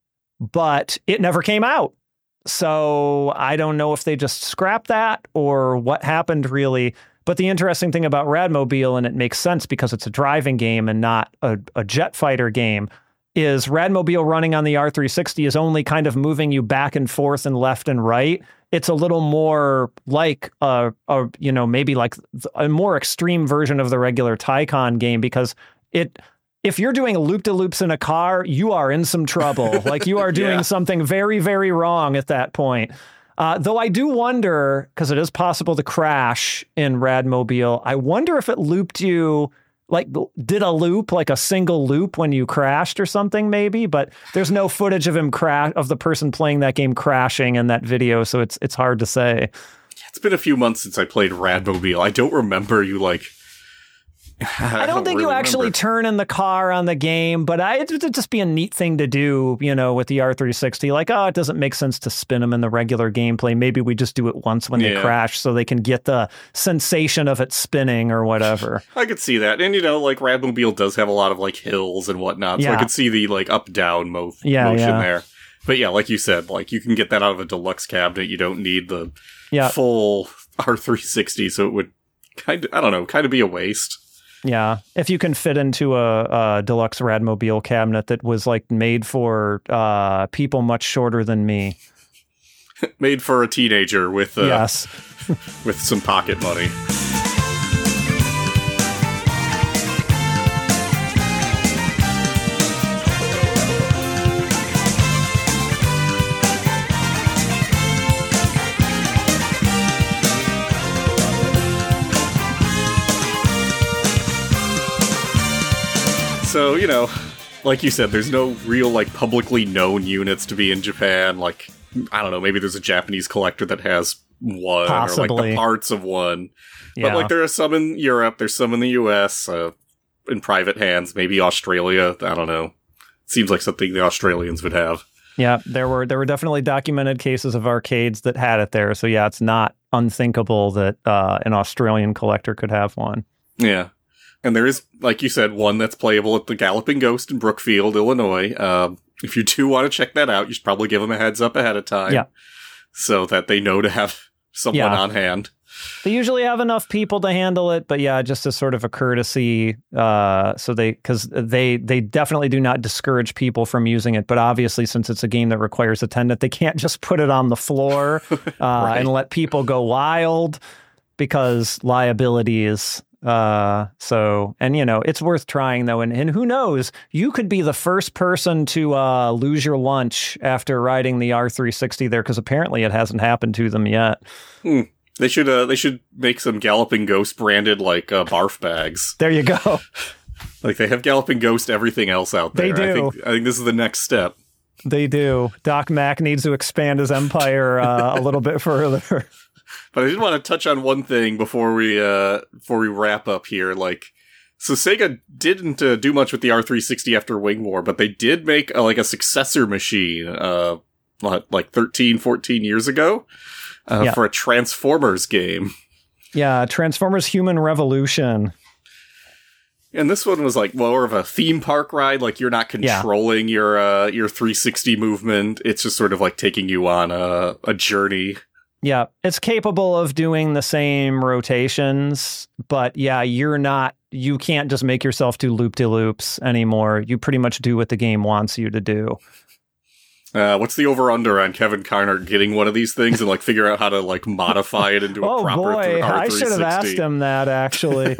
but it never came out. So I don't know if they just scrapped that or what happened really. But the interesting thing about Radmobile, and it makes sense because it's a driving game and not a, a jet fighter game, is Radmobile running on the R three sixty is only kind of moving you back and forth and left and right. It's a little more like a, a you know, maybe like a more extreme version of the regular Tycoon game because it... If you're doing loop-de-loops in a car, you are in some trouble. Like you are doing yeah. something very, very wrong at that point. Uh, though I do wonder, because it is possible to crash in Radmobile, I wonder if it looped you, like did a loop, like a single loop when you crashed or something maybe, but there's no footage of him crash of the person playing that game crashing in that video, so it's it's hard to say. It's been a few months since I played Radmobile. I don't remember you like... I, I don't, don't think really you actually remember. Turn in the car on the game, but I, it would just be a neat thing to do, you know, with the R three sixty. Like, oh, it doesn't make sense to spin them in the regular gameplay. Maybe we just do it once when yeah. they crash so they can get the sensation of it spinning or whatever. I could see that. And, you know, like, Radmobile does have a lot of, like, hills and whatnot, so yeah. I could see the, like, up-down mo- yeah, motion yeah. there. But, yeah, like you said, like, you can get that out of a deluxe cabinet. You don't need the yeah. full R three sixty, so it would kind of, I don't know, kind of be a waste. Yeah, if you can fit into a, a deluxe Radmobile cabinet that was like made for uh, people much shorter than me, made for a teenager with uh, yes, with some pocket money. So, you know, like you said, there's no real, like, publicly known units to be in Japan. Like, I don't know, maybe there's a Japanese collector that has one, Possibly. or, like, the parts of one. Yeah. But, like, there are some in Europe, there's some in the U S, uh, in private hands, maybe Australia, I don't know. Seems like something the Australians would have. Yeah, there were there were definitely documented cases of arcades that had it there. So, yeah, it's not unthinkable that uh, an Australian collector could have one. Yeah. And there is, like you said, one that's playable at the Galloping Ghost in Brookfield, Illinois. Um, if you do want to check that out, you should probably give them a heads up ahead of time. Yeah. So that they know to have someone yeah. on hand. They usually have enough people to handle it, but yeah, just as sort of a courtesy. Uh, so they, because they, they definitely do not discourage people from using it. But obviously, since it's a game that requires attendant, they can't just put it on the floor uh, right. and let people go wild because liability is... Uh, so, and you know, it's worth trying though. And, and who knows, you could be the first person to, uh, lose your lunch after riding the R three sixty there. Cause apparently it hasn't happened to them yet. Hmm. They should, uh, they should make some Galloping Ghost branded, like, uh, barf bags. There you go. Like they have Galloping Ghost everything else out there. They do. I think, I think this is the next step. They do. Doc Mack needs to expand his empire, uh, a little bit further. But I did want to touch on one thing before we uh, before we wrap up here. Like, so Sega didn't uh, do much with the R three sixty after Wing War, but they did make uh, like a successor machine, uh, like thirteen, fourteen years ago, uh, yeah. for a Transformers game. Yeah, Transformers Human Revolution. And this one was like more of a theme park ride. Like you're not controlling yeah. your uh, your three sixty movement. It's just sort of like taking you on a, a journey. Yeah, it's capable of doing the same rotations, but yeah, you're not, you can't just make yourself do loop-de-loops anymore. You pretty much do what the game wants you to do. Uh, what's the over-under on Kevin Karner getting one of these things and like figure out how to like modify it into a oh proper boy, th- I should have asked him that actually.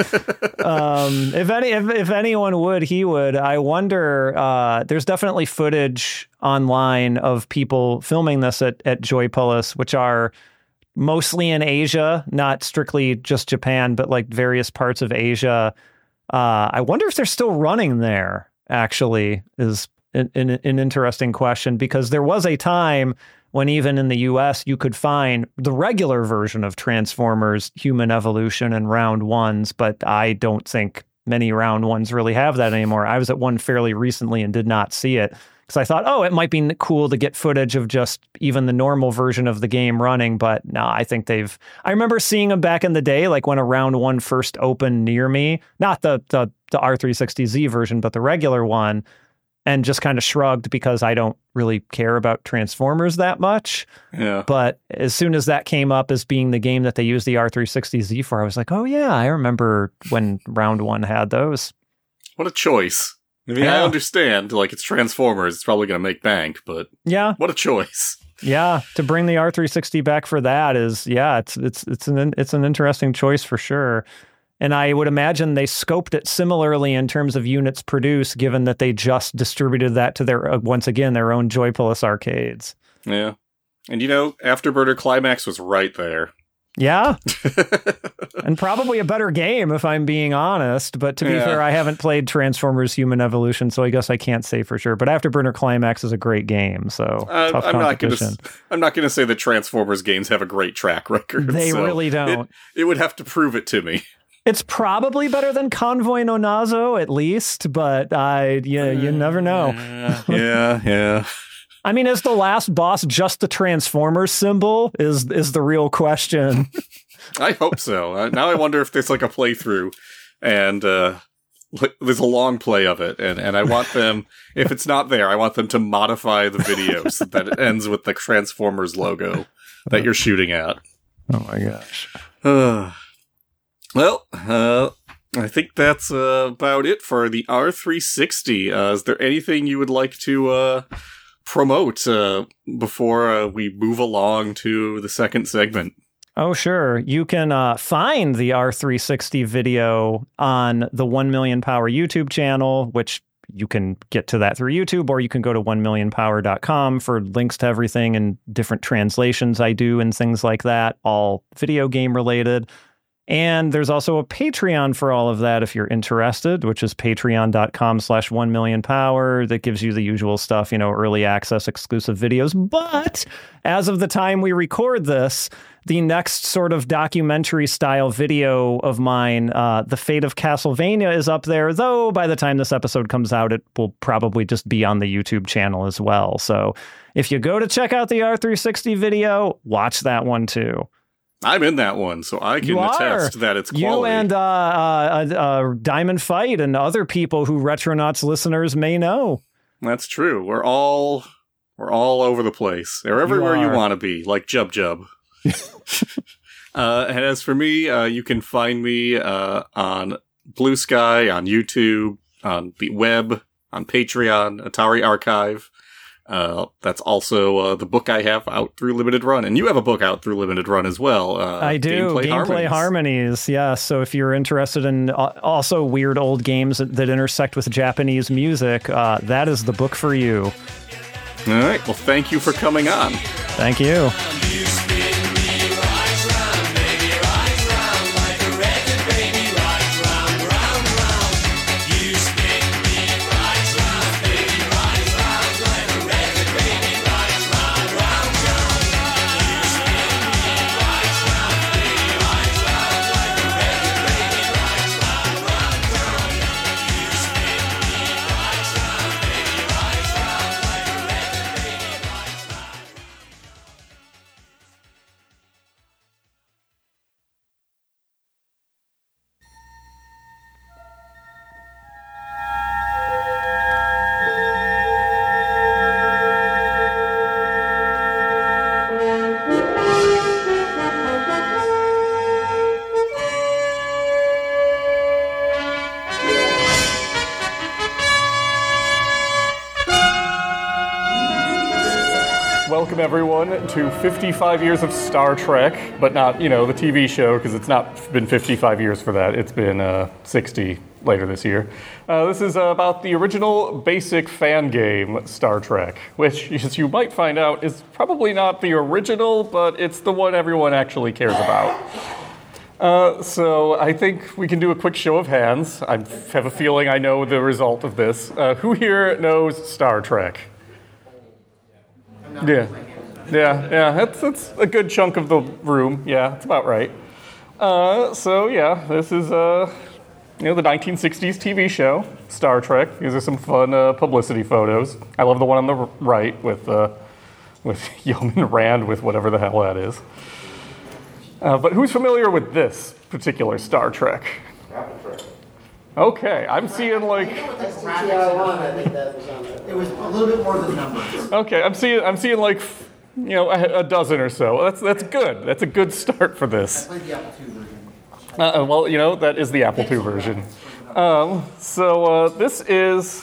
um, if any, if, if anyone would, he would. I wonder. Uh, there's definitely footage online of people filming this at at Joypolis, which are mostly in Asia, not strictly just Japan, but like various parts of Asia. Uh, I wonder if they're still running there. Actually, is An, an, an interesting question, because there was a time when even in the U S you could find the regular version of Transformers Human Evolution and Round Ones, but I don't think many Round Ones really have that anymore. I was at one fairly recently and did not see it because I thought, oh, it might be cool to get footage of just even the normal version of the game running, but no, I think they've... I remember seeing them back in the day, like when a Round One first opened near me, not the the, the R three sixty Z version, but the regular one, and just kind of shrugged because I don't really care about Transformers that much. Yeah. But as soon as that came up as being the game that they used the R three sixty Z for, I was like, oh yeah, I remember when Round One had those. What a choice. I mean, yeah. I understand, like, it's Transformers, it's probably going to make bank, but yeah, what a choice. Yeah, to bring the R three sixty back for that is, yeah, it's it's it's an it's an interesting choice for sure. And I would imagine they scoped it similarly in terms of units produced, given that they just distributed that to their, uh, once again, their own Joypolis arcades. Yeah. And, you know, Afterburner Climax was right there. Yeah. And probably a better game, if I'm being honest. But to be yeah. fair, I haven't played Transformers Human Evolution, so I guess I can't say for sure. But Afterburner Climax is a great game, so uh, tough I'm competition. Not gonna, I'm not going to say that Transformers games have a great track record. They so really don't. It, it would have to prove it to me. It's probably better than Convoy no Nazo, at least, but I, yeah, you never know. yeah, yeah. I mean, is the last boss just the Transformers symbol? Is is the real question? I hope so. Uh, now I wonder if there's like a playthrough, and uh, there's a long play of it, and, and I want them, if it's not there, I want them to modify the video so that it ends with the Transformers logo that you're shooting at. Oh my gosh. Uh, well, uh, I think that's uh, about it for the R three sixty. Uh, is there anything you would like to uh, promote uh, before uh, we move along to the second segment? Oh, sure. You can uh, find the R three sixty video on the one million Power YouTube channel, which you can get to that through YouTube, or you can go to one million power dot com for links to everything and different translations I do and things like that, all video game related. And there's also a Patreon for all of that if you're interested, which is patreon.com slash 1 million power. That gives you the usual stuff, you know, early access, exclusive videos. But as of the time we record this, the next sort of documentary style video of mine, uh, The Fate of Castlevania, is up there, though by the time this episode comes out, it will probably just be on the YouTube channel as well. So if you go to check out the R three sixty video, watch that one too. I'm in that one, so I can attest that it's quality. You and uh, uh, uh, Diamond Fight and other people who Retronauts listeners may know. That's true. We're all we're all over the place. They're everywhere you, you want to be, like Jub Jub. uh, and as for me, uh, you can find me uh, on Blue Sky, on YouTube, on the web, on Patreon, Atari Archive. Uh, that's also uh, the book I have out through Limited Run. And you have a book out through Limited Run as well. Uh, I do. Gameplay, Gameplay Harmonies. Harmonies. Yeah. So if you're interested in uh, also weird old games that, that intersect with Japanese music, uh, that is the book for you. All right. Well, thank you for coming on. Thank you. welcome everyone to fifty-five years of Star Trek, but not, you know, the T V show, because it's not been fifty-five years for that. It's been uh, sixty later this year. Uh, this is uh, about the original basic fan game, Star Trek, which, as you might find out, is probably not the original, but it's the one everyone actually cares about. Uh, so I think we can do a quick show of hands. I have a feeling I know the result of this. Uh, who here knows Star Trek? Yeah, yeah, yeah. That's that's a good chunk of the room. Yeah, that's about right. Uh, so yeah, this is uh, you know, the nineteen sixties T V show Star Trek. These are some fun uh, publicity photos. I love the one on the right with uh, with Yeoman Rand with whatever the hell that is. Uh, but who's familiar with this particular Star Trek? Apple Trek. Okay, I'm seeing like. I think that was on there. It was a little bit more than numbers. Okay, I'm seeing I'm seeing like, you know, a, a dozen or so. That's that's good. That's a good start for this. I played the Apple two version. Uh, well, you know, that is the Apple two version. Um, so uh, this is.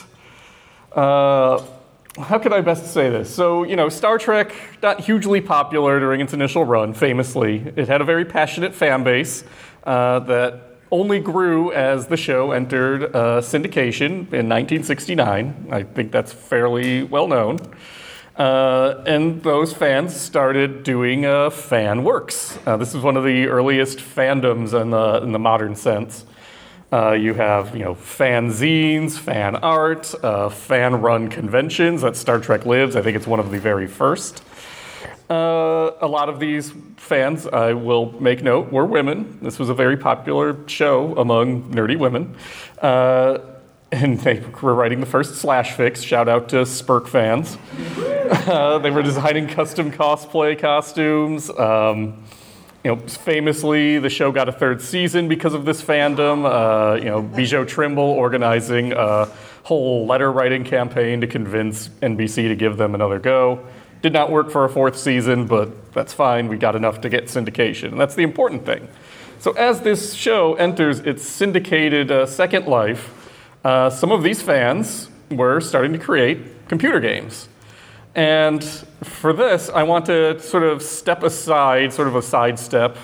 Uh, how can I best say this? So, you know, Star Trek, not hugely popular during its initial run, famously. It had a very passionate fan base uh, that only grew as the show entered uh, syndication in nineteen sixty-nine. I think that's fairly well known. Uh, and those fans started doing uh, fan works. Uh, this is one of the earliest fandoms in the, in the modern sense. Uh, you have, you know, fanzines, fan art, uh, fan-run conventions. That Star Trek Lives. I think it's one of the very first. Uh, a lot of these fans, I will make note, were women. This was a very popular show among nerdy women. Uh, and they were writing the first slash fics. Shout out to Spurk fans. Uh, they were designing custom cosplay costumes. Um, you know, famously, the show got a third season because of this fandom. Uh, you know, Bijou Trimble organizing a whole letter writing campaign to convince N B C to give them another go. Did not work for a fourth season, but that's fine. We got enough to get syndication, and that's the important thing. So as this show enters its syndicated uh, second life, uh, some of these fans were starting to create computer games. And for this, I want to sort of step aside, sort of a sidestep,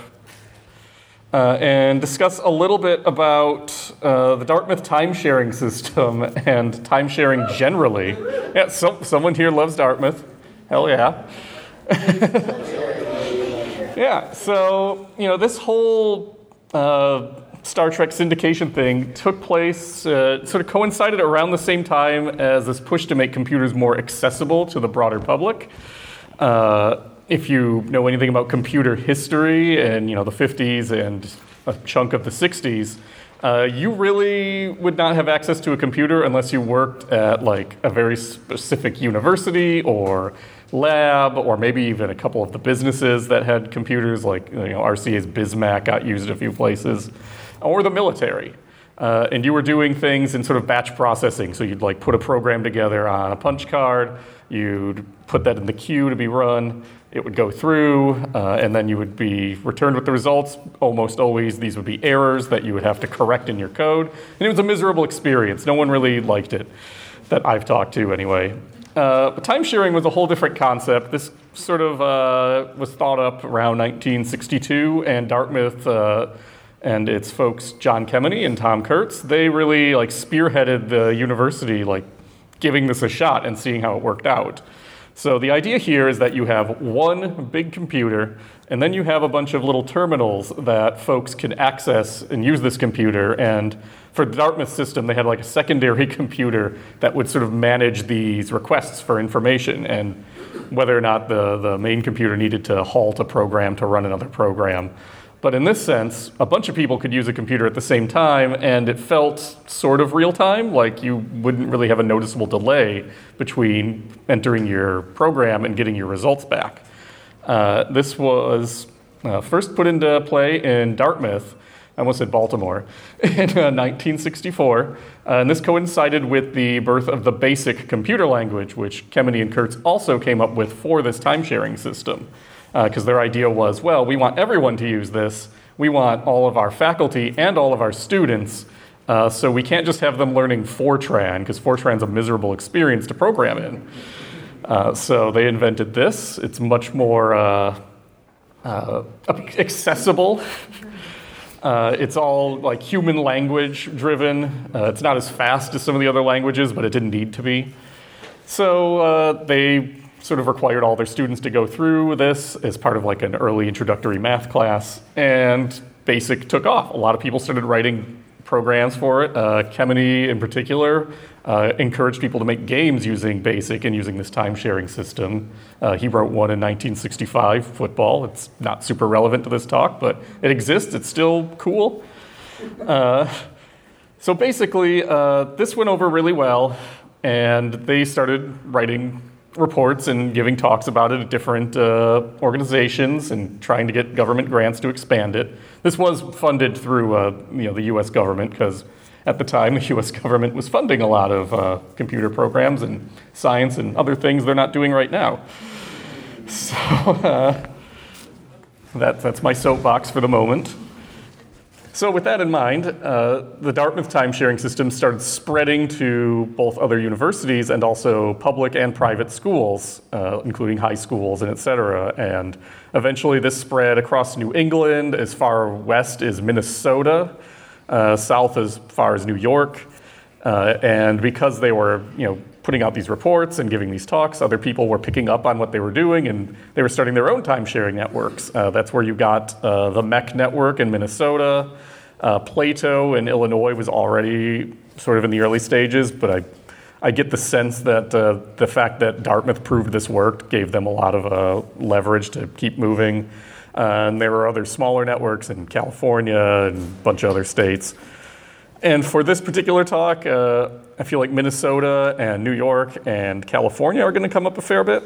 uh, and discuss a little bit about uh, the Dartmouth time-sharing system and time-sharing generally. Yeah, so, someone here loves Dartmouth. Hell yeah. Yeah, so, you know, this whole uh, Star Trek syndication thing took place, uh, sort of coincided around the same time as this push to make computers more accessible to the broader public. Uh, if you know anything about computer history and, you know, the fifties and a chunk of the sixties, Uh, you really would not have access to a computer unless you worked at like a very specific university or lab, or maybe even a couple of the businesses that had computers, like, you know, R C A's Bismack got used a few places, or the military. Uh, and you were doing things in sort of batch processing. So you'd like put a program together on a punch card, you'd put that in the queue to be run, it would go through, uh, and then you would be returned with the results. Almost always these would be errors that you would have to correct in your code. And it was a miserable experience. No one really liked it, that I've talked to anyway. Uh, but time sharing was a whole different concept. This sort of uh, was thought up around nineteen sixty-two, and Dartmouth uh, and its folks, John Kemeny and Tom Kurtz, they really like spearheaded the university, like giving this a shot and seeing how it worked out. So the idea here is that you have one big computer, and then you have a bunch of little terminals that folks can access and use this computer. And for the Dartmouth system, they had like a secondary computer that would sort of manage these requests for information and whether or not the, the main computer needed to halt a program to run another program. But in this sense, a bunch of people could use a computer at the same time, and it felt sort of real time, like you wouldn't really have a noticeable delay between entering your program and getting your results back. Uh, this was uh, first put into play in Dartmouth, I almost said Baltimore, in uh, nineteen sixty-four, uh, and this coincided with the birth of the BASIC computer language, which Kemeny and Kurtz also came up with for this time-sharing system. Because uh, their idea was, well, we want everyone to use this. We want all of our faculty and all of our students. Uh, so we can't just have them learning Fortran, because Fortran's a miserable experience to program in. Uh, so they invented this. It's much more uh, uh, accessible. Uh, it's all like human language driven. Uh, it's not as fast as some of the other languages, but it didn't need to be. So uh, they sort of required all their students to go through this as part of like an early introductory math class, and BASIC took off. A lot of people started writing programs for it. Uh, Kemeny, in particular, uh, encouraged people to make games using BASIC and using this time-sharing system. Uh, he wrote one in nineteen sixty-five, Football. It's not super relevant to this talk, but it exists. It's still cool. Uh, so basically, uh, this went over really well, and they started writing reports and giving talks about it at different uh, organizations and trying to get government grants to expand it. This was funded through uh, you know, the U S government, because at the time the U S government was funding a lot of uh, computer programs and science and other things they're not doing right now. So uh, that, that's my soapbox for the moment. So with that in mind, uh, the Dartmouth time-sharing system started spreading to both other universities and also public and private schools, uh, including high schools and et cetera. And eventually this spread across New England, as far west as Minnesota, uh, south as far as New York. Uh, and because they were, you know, putting out these reports and giving these talks, other people were picking up on what they were doing, and they were starting their own time-sharing networks. Uh, that's where you got uh, the M E C network in Minnesota. Uh, Plato in Illinois was already sort of in the early stages, but I, I get the sense that uh, the fact that Dartmouth proved this worked gave them a lot of uh, leverage to keep moving. Uh, and there were other smaller networks in California and a bunch of other states. And for this particular talk, uh, I feel like Minnesota and New York and California are going to come up a fair bit.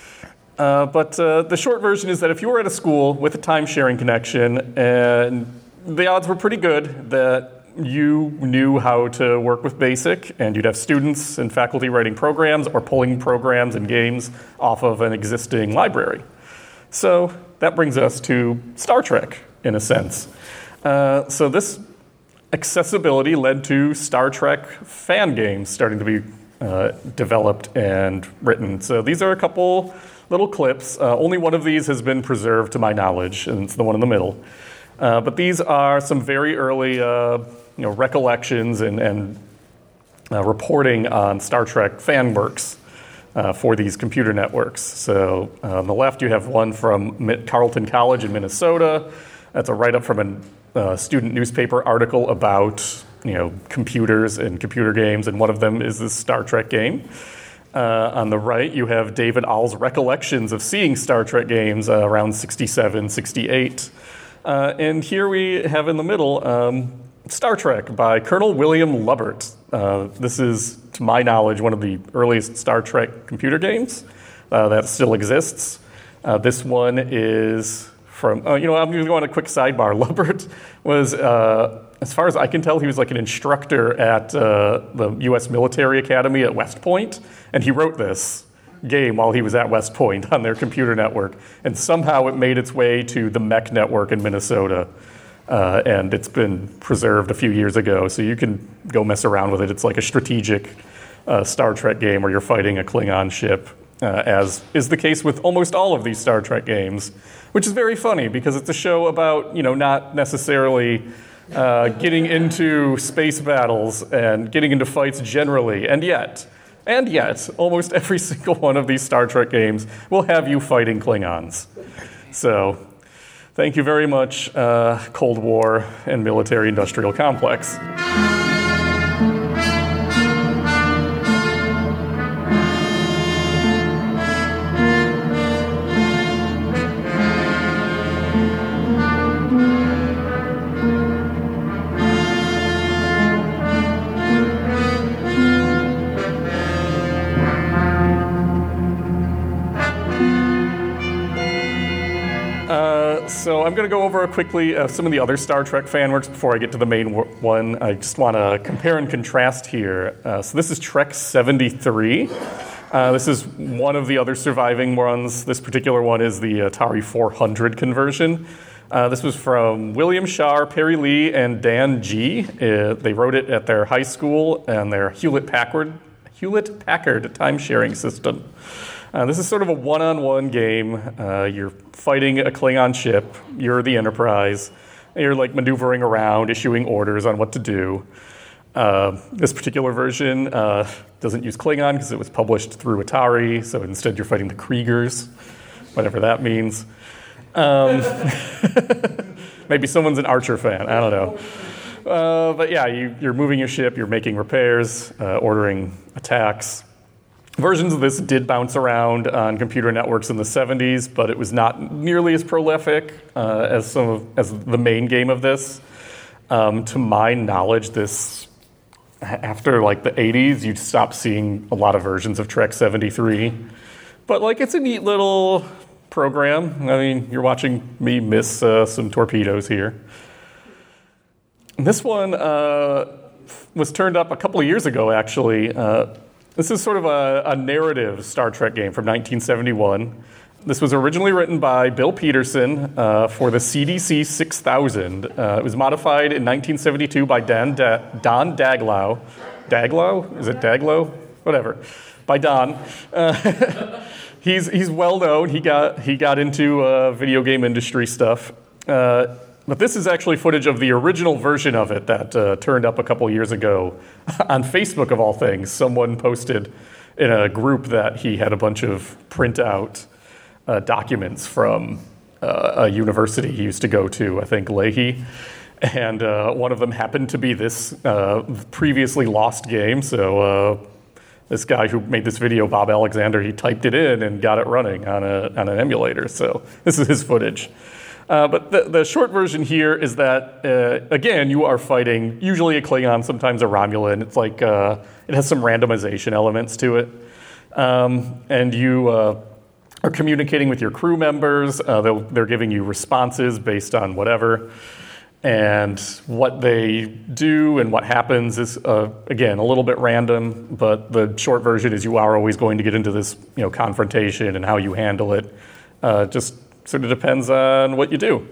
Uh, but uh, the short version is that if you were at a school with a time-sharing connection, and the odds were pretty good that you knew how to work with BASIC, and you'd have students and faculty writing programs or pulling programs and games off of an existing library. So that brings us to Star Trek, in a sense. Uh, so this accessibility led to Star Trek fan games starting to be uh, developed and written. So these are a couple little clips. Uh, only one of these has been preserved to my knowledge, and it's the one in the middle. Uh, but these are some very early uh, you know, recollections and, and uh, reporting on Star Trek fan works uh, for these computer networks. So uh, on the left, you have one from Carleton College in Minnesota. That's a write-up from a uh, student newspaper article about you know computers and computer games, and one of them is this Star Trek game. Uh, on the right, you have David All's recollections of seeing Star Trek games uh, around sixty-seven, sixty-eight. Uh, and here we have in the middle um, Star Trek by Colonel William Lubbert. Uh, this is, to my knowledge, one of the earliest Star Trek computer games uh, that still exists. Uh, this one is from, uh, you know, I'm going to go on a quick sidebar. Lubbert was, uh, as far as I can tell, he was like an instructor at uh, the U S Military Academy at West Point, and he wrote this game while he was at West Point on their computer network, and somehow it made its way to the M E C network in Minnesota, uh, and it's been preserved a few years ago, so you can go mess around with it. It's like a strategic uh, Star Trek game where you're fighting a Klingon ship, uh, as is the case with almost all of these Star Trek games, which is very funny because it's a show about, you know, not necessarily uh, getting into space battles and getting into fights generally, and yet And yet, almost every single one of these Star Trek games will have you fighting Klingons. So, thank you very much, uh, Cold War and military-industrial complex. So I'm going to go over quickly uh, some of the other Star Trek fan works before I get to the main w- one. I just want to compare and contrast here. Uh, so this is Trek seventy-three. Uh, this is one of the other surviving ones. This particular one is the Atari four hundred conversion. Uh, this was from William Shar, Perry Lee, and Dan G. Uh, they wrote it at their high school and their Hewlett-Packard Hewlett-Packard time-sharing system. Uh, this is sort of a one-on-one game. Uh, you're fighting a Klingon ship. You're the Enterprise. You're like maneuvering around, issuing orders on what to do. Uh, this particular version uh, doesn't use Klingon because it was published through Atari, so instead you're fighting the Kriegers, whatever that means. Um, maybe someone's an Archer fan, I don't know. Uh, but yeah, you, you're moving your ship, you're making repairs, uh, ordering attacks. Versions of this did bounce around on computer networks in the seventies, but it was not nearly as prolific uh, as some of, as the main game of this. Um, to my knowledge, this after like the eighties, you'd stop seeing a lot of versions of Trek seventy-three. But like, it's a neat little program. I mean, you're watching me miss uh, some torpedoes here. And this one uh, was turned up a couple of years ago, actually. Uh, This is sort of a, a narrative Star Trek game from nineteen seventy-one. This was originally written by Bill Peterson uh, for the C D C six thousand. Uh, it was modified in nineteen seventy-two by Dan da- Don Daglow. Daglow? Is it Daglow? Whatever. By Don. Uh, he's he's well known. He got he got into uh, video game industry stuff. Uh, But this is actually footage of the original version of it that uh, turned up a couple years ago on Facebook, of all things. Someone posted in a group that he had a bunch of printout uh, documents from uh, a university he used to go to, I think Leahy. And uh, one of them happened to be this uh, previously lost game. So uh, this guy who made this video, Bob Alexander, he typed it in and got it running on, a, on an emulator. So this is his footage. Uh, but the, the short version here is that, uh, again, you are fighting usually a Klingon, sometimes a Romulan. It's like uh, it has some randomization elements to it. Um, and you uh, are communicating with your crew members. Uh, they're giving you responses based on whatever. And what they do and what happens is, uh, again, a little bit random. But the short version is you are always going to get into this, you know, confrontation and how you handle it. Uh, just sort of depends on what you do.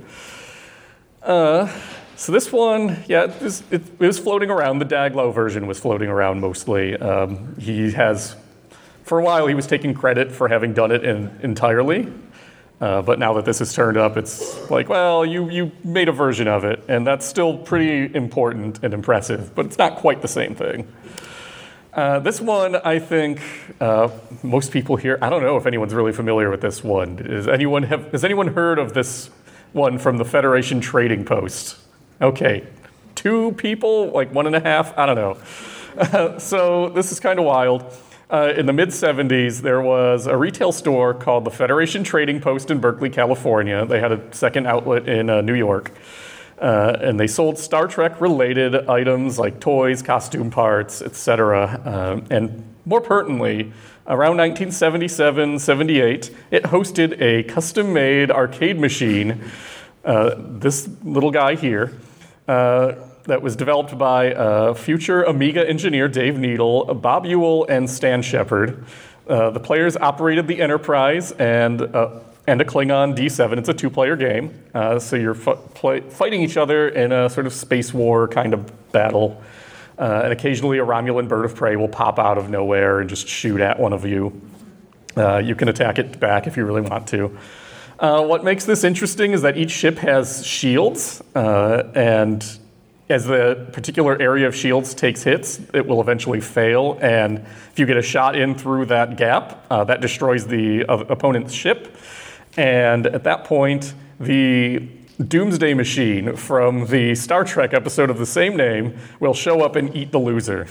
Uh, so this one, yeah, it was, it, it was floating around. The Daglow version was floating around mostly. Um, he has, for a while, he was taking credit for having done it in, entirely. Uh, but now that this is turned up, it's like, well, you, you made a version of it, and that's still pretty important and impressive, but it's not quite the same thing. Uh, this one, I think, uh, most people here, I don't know if anyone's really familiar with this one. Is anyone have, has anyone heard of this one from the Federation Trading Post? Okay, two people, like one and a half, I don't know. Uh, so this is kind of wild. Uh, in the mid-seventies, there was a retail store called the Federation Trading Post in Berkeley, California. They had a second outlet in uh, New York. Uh, and they sold Star Trek-related items like toys, costume parts, et cetera. Uh, and more pertinently, around nineteen seventy-seven seventy-eight, it hosted a custom-made arcade machine, uh, this little guy here, uh, that was developed by uh, future Amiga engineer Dave Needle, Bob Ewell, and Stan Shepard. Uh, the players operated the Enterprise and uh, and a Klingon D seven. It's a two-player game, uh, so you're f- play- fighting each other in a sort of space war kind of battle. Uh, and occasionally a Romulan bird of prey will pop out of nowhere and just shoot at one of you. Uh, you can attack it back if you really want to. Uh, what makes this interesting is that each ship has shields, uh, and as the particular area of shields takes hits, it will eventually fail. And if you get a shot in through that gap, uh, that destroys the uh, opponent's ship. And at that point, the Doomsday Machine from the Star Trek episode of the same name will show up and eat the loser.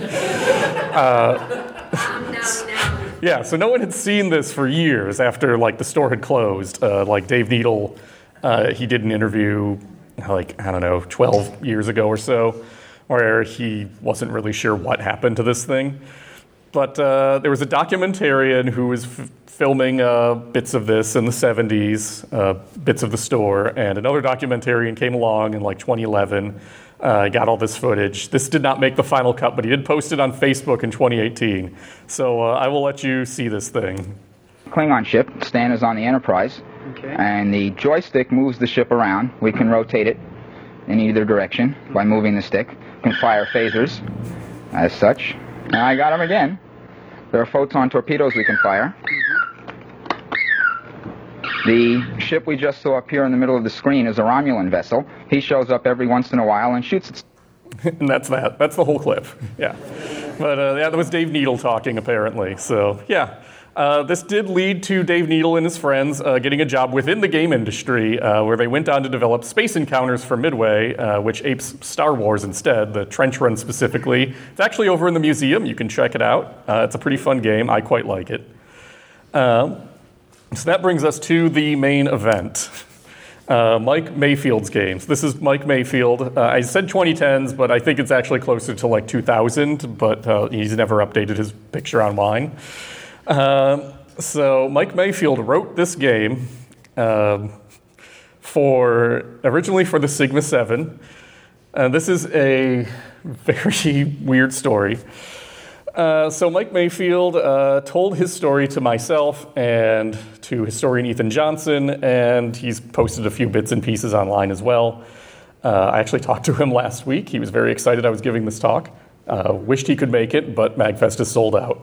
uh, yeah, so no one had seen this for years after like the store had closed. Uh, like Dave Needle, uh, he did an interview like, I don't know, twelve years ago or so, where he wasn't really sure what happened to this thing. But uh, there was a documentarian who was f- filming uh, bits of this in the seventies, uh, bits of the store, and another documentarian came along in like twenty eleven, uh, got all this footage. This did not make the final cut, but he did post it on Facebook in twenty eighteen. So uh, I will let you see this thing. Klingon ship, Stan is on the Enterprise, okay. And the joystick moves the ship around. We can rotate it in either direction by moving the stick. We can fire phasers as such. And I got him again. There are photon torpedoes we can fire. Mm-hmm. The ship we just saw appear in the middle of the screen is a Romulan vessel. He shows up every once in a while and shoots it. And that's that. That's the whole clip. Yeah. But uh, yeah, that was Dave Needle talking, apparently. So, yeah. Uh, this did lead to Dave Needle and his friends uh, getting a job within the game industry, uh, where they went on to develop Space Encounters for Midway, uh, which apes Star Wars instead, the Trench Run specifically. It's actually over in the museum. You can check it out. Uh, it's a pretty fun game. I quite like it. Um, so that brings us to the main event. Uh, Mike Mayfield's games. This is Mike Mayfield. Uh, I said twenty tens, but I think it's actually closer to like two thousand, but uh, he's never updated his picture online. Um, so Mike Mayfield wrote this game um, for originally for the Sigma seven. Uh, this is a very weird story. Uh, so Mike Mayfield uh, told his story to myself and to historian Ethan Johnson, and he's posted a few bits and pieces online as well. Uh, I actually talked to him last week. He was very excited I was giving this talk. Uh, wished he could make it, but MagFest is sold out.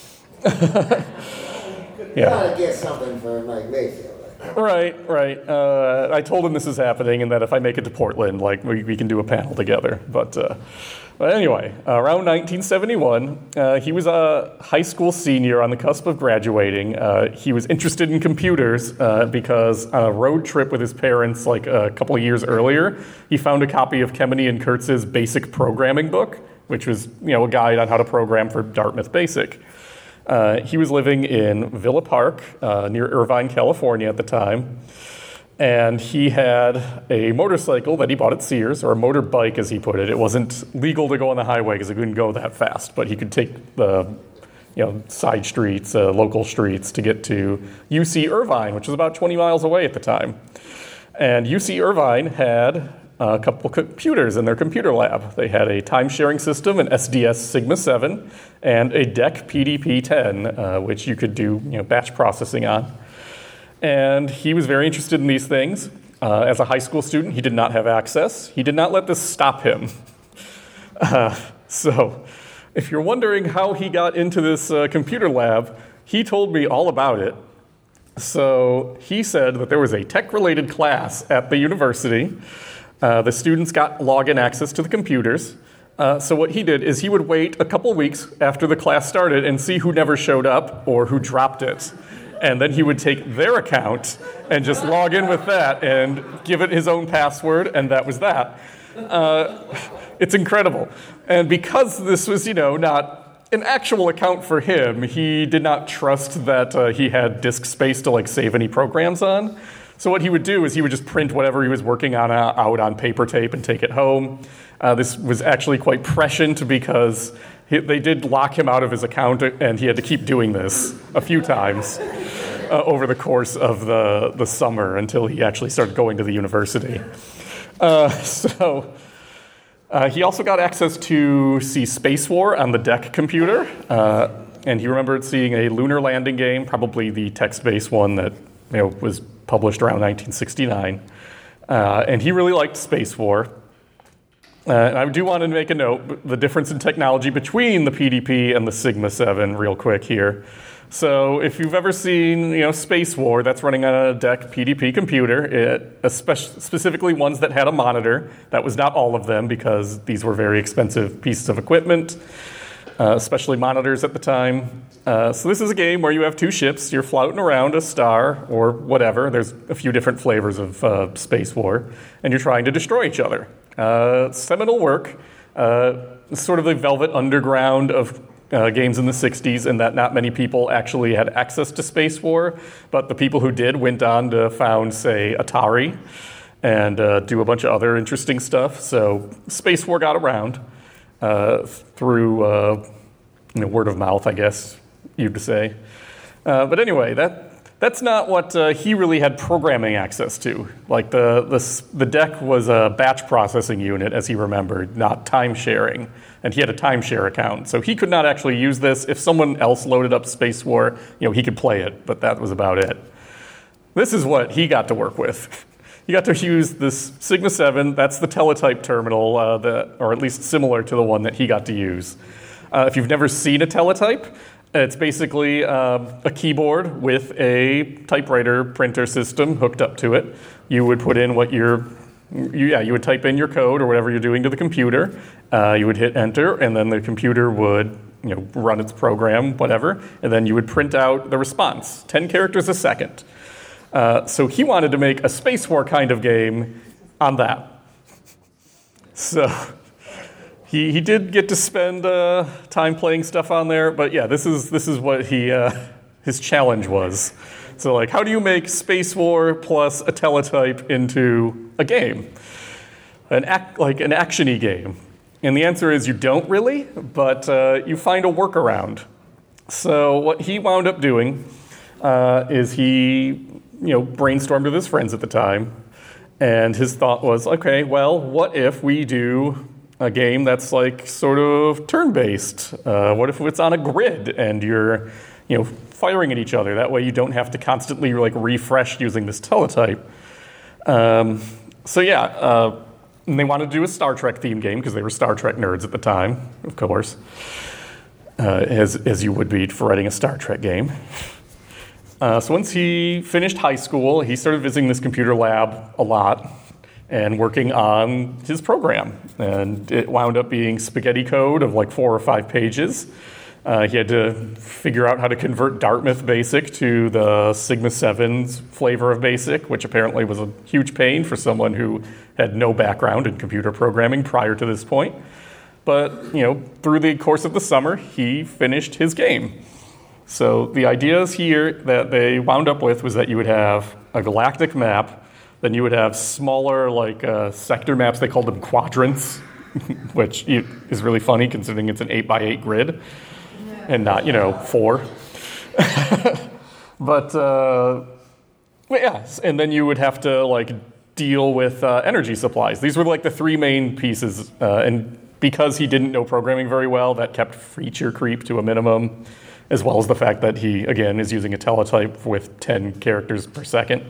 Yeah. Gotta get something for Mike Mayfield. Right, right. Uh, I told him this is happening and that if I make it to Portland, like we, we can do a panel together. But, uh, but anyway, around nineteen seventy-one, uh, he was a high school senior on the cusp of graduating. Uh, he was interested in computers uh, because on a road trip with his parents, like a couple of years earlier, he found a copy of Kemeny and Kurtz's Basic Programming book, which was, you know, a guide on how to program for Dartmouth Basic. Uh, he was living in Villa Park, uh, near Irvine, California at the time, and he had a motorcycle that he bought at Sears, or a motorbike as he put it. It wasn't legal to go on the highway because it couldn't go that fast, but he could take the you know, side streets, uh, local streets to get to U C Irvine, which was about twenty miles away at the time. And U C Irvine had a couple computers in their computer lab. They had a time-sharing system, an S D S Sigma seven, and a D E C P D P ten, uh, which you could do you know, batch processing on. And he was very interested in these things. Uh, as a high school student, he did not have access. He did not let this stop him. Uh, so if you're wondering how he got into this uh, computer lab, he told me all about it. So he said that there was a tech-related class at the university. Uh, the students got login access to the computers. Uh, so what he did is he would wait a couple weeks after the class started and see who never showed up or who dropped it. And then he would take their account and just log in with that and give it his own password, and that was that. Uh, it's incredible. And because this was, you know, not an actual account for him, he did not trust that uh, he had disk space to, like, save any programs on. So what he would do is he would just print whatever he was working on out on paper tape and take it home. Uh, this was actually quite prescient because he, they did lock him out of his account, and he had to keep doing this a few times uh, over the course of the, the summer until he actually started going to the university. Uh, so uh, he also got access to see Space War on the D E C computer, uh, and he remembered seeing a lunar landing game, probably the text-based one that you know, was published around nineteen sixty-nine. Uh, and he really liked Space War. Uh, and I do want to make a note, the difference in technology between the P D P and the Sigma seven real quick here. So if you've ever seen you know, Space War, that's running on a D E C P D P computer, it, especially, specifically ones that had a monitor. That was not all of them because these were very expensive pieces of equipment, uh, especially monitors at the time. Uh, so this is a game where you have two ships, you're floating around a star or whatever, there's a few different flavors of uh, Space War, and you're trying to destroy each other. Uh, seminal work, uh, sort of the Velvet Underground of uh, games in the sixties, in that not many people actually had access to Space War, but the people who did went on to found, say, Atari, and uh, do a bunch of other interesting stuff. So Space War got around uh, through uh, you know, word of mouth, I guess you'd say. Uh, but anyway, that that's not what uh, he really had programming access to. Like the, the the D E C was a batch processing unit, as he remembered, not time sharing. And he had a timeshare account. So he could not actually use this. If someone else loaded up Space War, you know, he could play it, but that was about it. This is what he got to work with. He got to use this Sigma seven. That's the teletype terminal, uh, that, or at least similar to the one that he got to use. Uh, if you've never seen a teletype, It's basically um, a keyboard with a typewriter printer system hooked up to it. You would put in what you're, you, yeah, you would type in your code or whatever you're doing to the computer. Uh, you would hit enter, and then the computer would, you know, run its program, whatever, and then you would print out the response, ten characters a second. Uh, so he wanted to make a Space War kind of game on that. So he he did get to spend uh, time playing stuff on there, but yeah, this is this is what he uh, his challenge was. So like, how do you make Space War plus a teletype into a game, an act like an action-y game? And the answer is you don't really, but uh, you find a workaround. So what he wound up doing uh, is he you know brainstormed with his friends at the time. And his thought was, okay, well, what if we do a game that's like sort of turn-based? Uh, what if it's on a grid and you're, you know, firing at each other? That way you don't have to constantly like refresh using this teletype. Um, so yeah, uh, and they wanted to do a Star Trek themed game because they were Star Trek nerds at the time, of course, uh, as as you would be for writing a Star Trek game. Uh, so once he finished high school, he started visiting this computer lab a lot and working on his program. And it wound up being spaghetti code of like four or five pages. Uh, he had to figure out how to convert Dartmouth BASIC to the Sigma seven's flavor of BASIC, which apparently was a huge pain for someone who had no background in computer programming prior to this point. But, you know, through the course of the summer, he finished his game. So the ideas here that they wound up with was that you would have a galactic map, then you would have smaller like uh, sector maps. They called them quadrants, which is really funny considering it's an eight by eight grid and not, you know, four. but, uh, but yeah, and then you would have to like deal with uh, energy supplies. These were like the three main pieces, uh, and because he didn't know programming very well, that kept feature creep to a minimum, as well as the fact that he, again, is using a teletype with ten characters per second.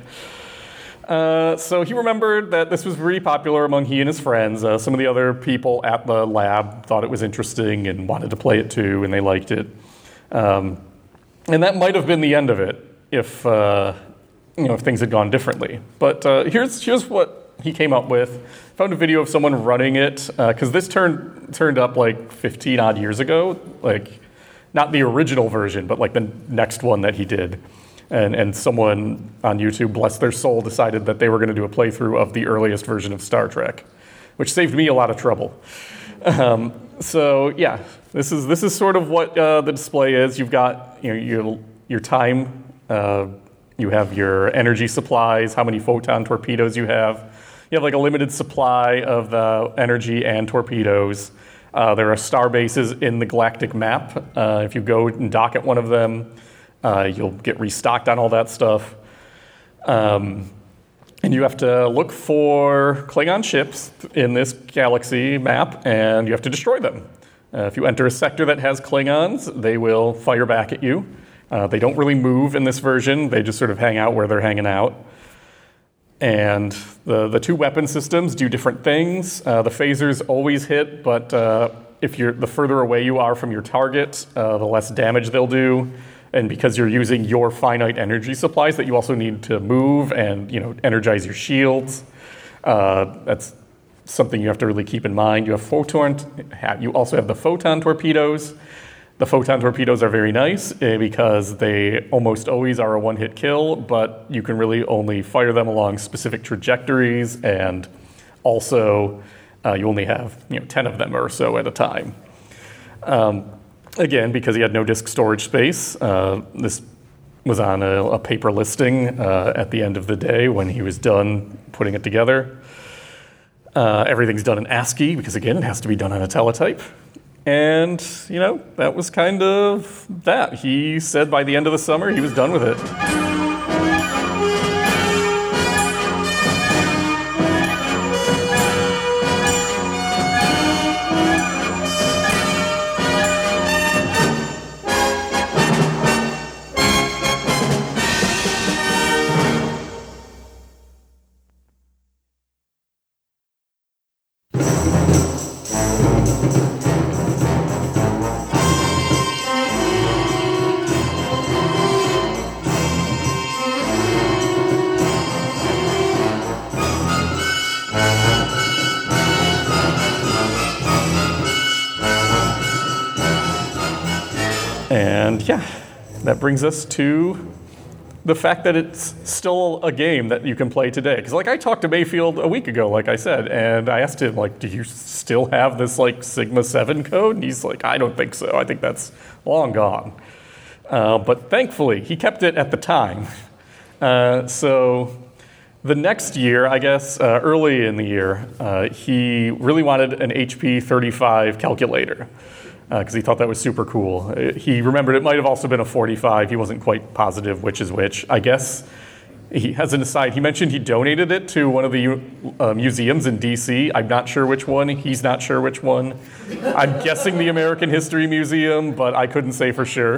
Uh, so he remembered that this was really popular among he and his friends. Uh, some of the other people at the lab thought it was interesting and wanted to play it too, and they liked it. Um, and that might have been the end of it if, uh, you know, if things had gone differently. But uh, here's here's what he came up with. Found a video of someone running it, because uh, this turned turned up like fifteen odd years ago, like. Not the original version, but like the next one that he did. And and someone on YouTube, bless their soul, decided that they were going to do a playthrough of the earliest version of Star Trek, which saved me a lot of trouble. Um, so yeah, this is this is sort of what uh, the display is. You've got you know your your time, uh, you have your energy supplies, how many photon torpedoes you have. You have like a limited supply of the energy and torpedoes. Uh, there are star bases in the galactic map. Uh, if you go and dock at one of them, uh, you'll get restocked on all that stuff. Um, and you have to look for Klingon ships in this galaxy map, and you have to destroy them. Uh, if you enter a sector that has Klingons, they will fire back at you. Uh, they don't really move in this version. They just sort of hang out where they're hanging out. And the, the two weapon systems do different things. Uh, the phasers always hit, but uh, if you're the further away you are from your target, uh, the less damage they'll do. And because you're using your finite energy supplies that you also need to move and you know energize your shields, uh, that's something you have to really keep in mind. You have photon. You also have the photon torpedoes. The photon torpedoes are very nice uh, because they almost always are a one-hit kill, but you can really only fire them along specific trajectories, and also uh, you only have you know ten of them or so at a time. Um, again, because he had no disk storage space, uh, this was on a, a paper listing uh, at the end of the day when he was done putting it together. Uh, everything's done in ASCII because, again, it has to be done on a teletype. And, you know, that was kind of that. He said by the end of the summer he was done with it. yeah, that brings us to the fact that it's still a game that you can play today. Because, like, I talked to Mayfield a week ago, like I said, and I asked him, like, do you still have this, like, Sigma seven code? And he's like, I don't think so. I think that's long gone. Uh, but thankfully, he kept it at the time. Uh, so the next year, I guess, uh, early in the year, uh, he really wanted an H P thirty-five calculator because uh, he thought that was super cool. He remembered it might have also been a forty-five. He wasn't quite positive which is which. I guess, he, as an aside, he mentioned he donated it to one of the uh, museums in D C. I'm not sure which one. He's not sure which one. I'm guessing the American History Museum, but I couldn't say for sure.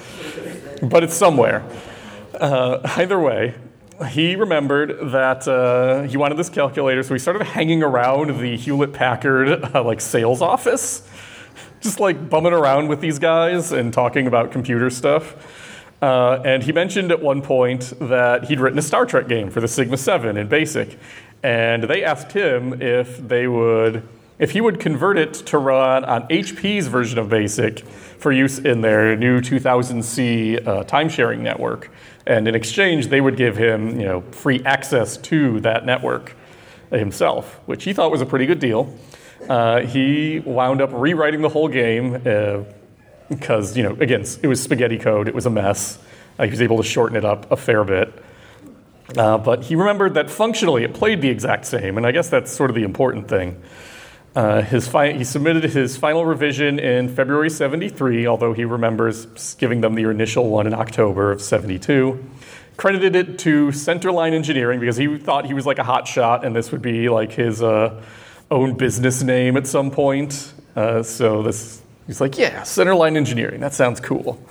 But it's somewhere. Uh, either way, he remembered that uh, he wanted this calculator, so he started hanging around the Hewlett-Packard uh, like sales office, just like bumming around with these guys and talking about computer stuff. Uh, and he mentioned at one point that he'd written a Star Trek game for the Sigma seven in BASIC, and they asked him if they would, if he would convert it to run on H P's version of BASIC for use in their new two thousand C uh, time-sharing network. And in exchange, they would give him, you know, free access to that network himself, which he thought was a pretty good deal. Uh, he wound up rewriting the whole game uh, because, you know, again, it was spaghetti code. It was a mess. Uh, he was able to shorten it up a fair bit. Uh, but he remembered that functionally it played the exact same, and I guess that's sort of the important thing. Uh, his fi- he submitted his final revision in February seventy-three, although he remembers giving them the initial one in October of seventy-two. Credited it to Centerline Engineering because he thought he was like a hot shot and this would be like his uh, own business name at some point. Uh, so this, he's like, yeah, Centerline Engineering, that sounds cool.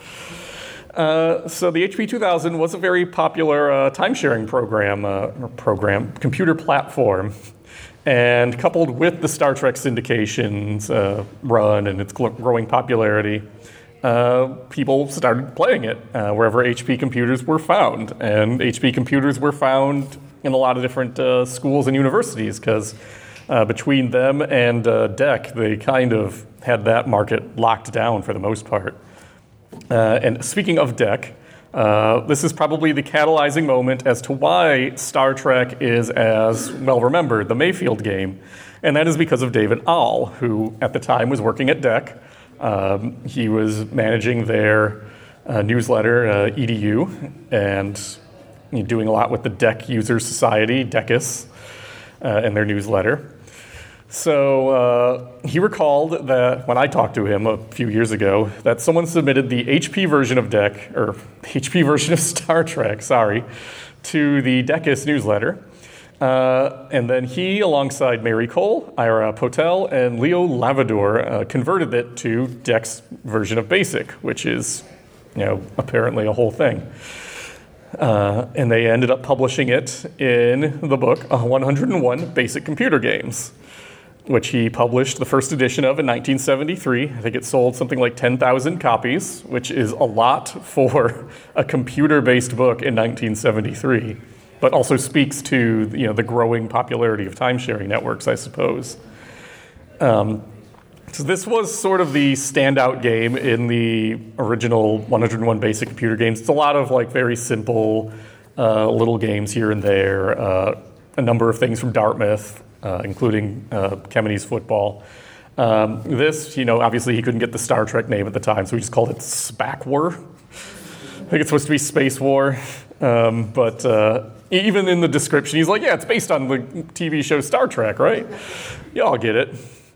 Uh, so the H P two thousand was a very popular uh, time-sharing program, uh, program, computer platform. And coupled with the Star Trek syndications uh, run and its growing popularity, uh, people started playing it uh, wherever H P computers were found. And H P computers were found in a lot of different uh, schools and universities because uh, between them and uh, D E C, they kind of had that market locked down for the most part. Uh, and speaking of D E C, Uh, this is probably the catalyzing moment as to why Star Trek is as well remembered, the Mayfield game, and that is because of David Ahl, who at the time was working at D E C. Um, he was managing their uh, newsletter, uh, E D U, and you know, doing a lot with the D E C User Society, DECUS, uh, and their newsletter. So uh, he recalled that when I talked to him a few years ago, that someone submitted the H P version of D E C, or H P version of Star Trek, sorry, to the DECUS newsletter. Uh, and then he, alongside Mary Cole, Ira Potel, and Leo Lavador, uh, converted it to D E C's version of BASIC, which is, you know, apparently a whole thing. Uh, and they ended up publishing it in the book one hundred one Basic Computer Games, which he published the first edition of in nineteen seventy-three. I think it sold something like ten thousand copies, which is a lot for a computer-based book in nineteen seventy-three, but also speaks to, you know, the growing popularity of time-sharing networks, I suppose. Um, so this was sort of the standout game in the original one hundred one Basic Computer Games. It's a lot of like very simple uh, little games here and there, uh, a number of things from Dartmouth, Uh, including uh, Kemmeny's football. Um, this, you know, obviously he couldn't get the Star Trek name at the time, so he just called it SPAC War. I think it's supposed to be Space War. Um, but uh, even in the description, he's like, yeah, it's based on the T V show Star Trek, right? Y'all get it.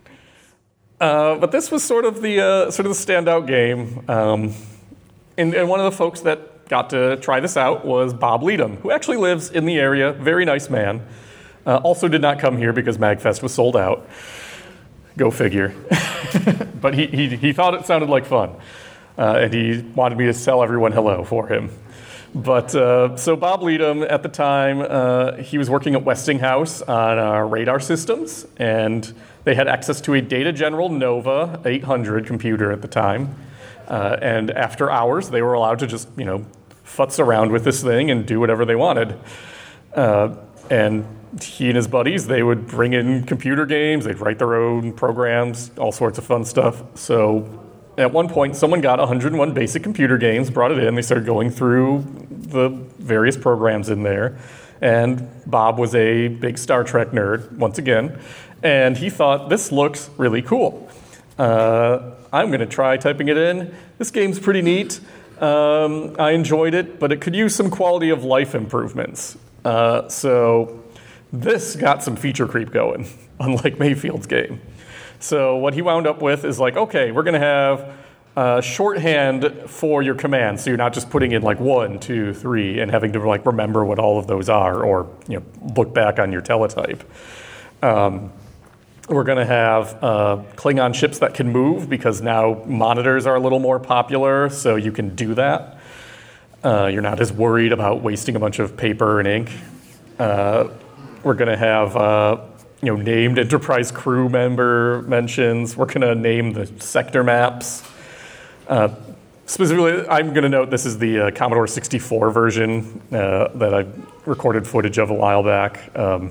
Uh, but this was sort of the uh, sort of the standout game. Um, and, and one of the folks that got to try this out was Bob Leadham, who actually lives in the area, very nice man. Uh, also did not come here because MagFest was sold out. Go figure. But he, he he thought it sounded like fun. Uh, and he wanted me to tell everyone hello for him. But uh, so Bob Leadham, at the time, uh, he was working at Westinghouse on uh, radar systems. And they had access to a Data General Nova eight hundred computer at the time. Uh, and after hours, they were allowed to just, you know, futz around with this thing and do whatever they wanted. Uh, and he and his buddies, they would bring in computer games, they'd write their own programs, all sorts of fun stuff. So at one point, someone got one hundred one basic computer games, brought it in, they started going through the various programs in there, and Bob was a big Star Trek nerd, once again, and he thought, this looks really cool. Uh, I'm going to try typing it in. This game's pretty neat. Um, I enjoyed it, but it could use some quality of life improvements. Uh, so this got some feature creep going, unlike Mayfield's game. So what he wound up with is like, okay, we're going to have uh, shorthand for your commands, so you're not just putting in like one, two, three, and having to like remember what all of those are, or you know, look back on your teletype. Um, We're going to have uh, Klingon ships that can move, because now monitors are a little more popular, so you can do that. Uh, you're not as worried about wasting a bunch of paper and ink. Uh, we're going to have uh, you know, named Enterprise crew member mentions. We're going to name the sector maps. Uh, specifically, I'm going to note this is the uh, Commodore sixty-four version uh, that I recorded footage of a while back. Um,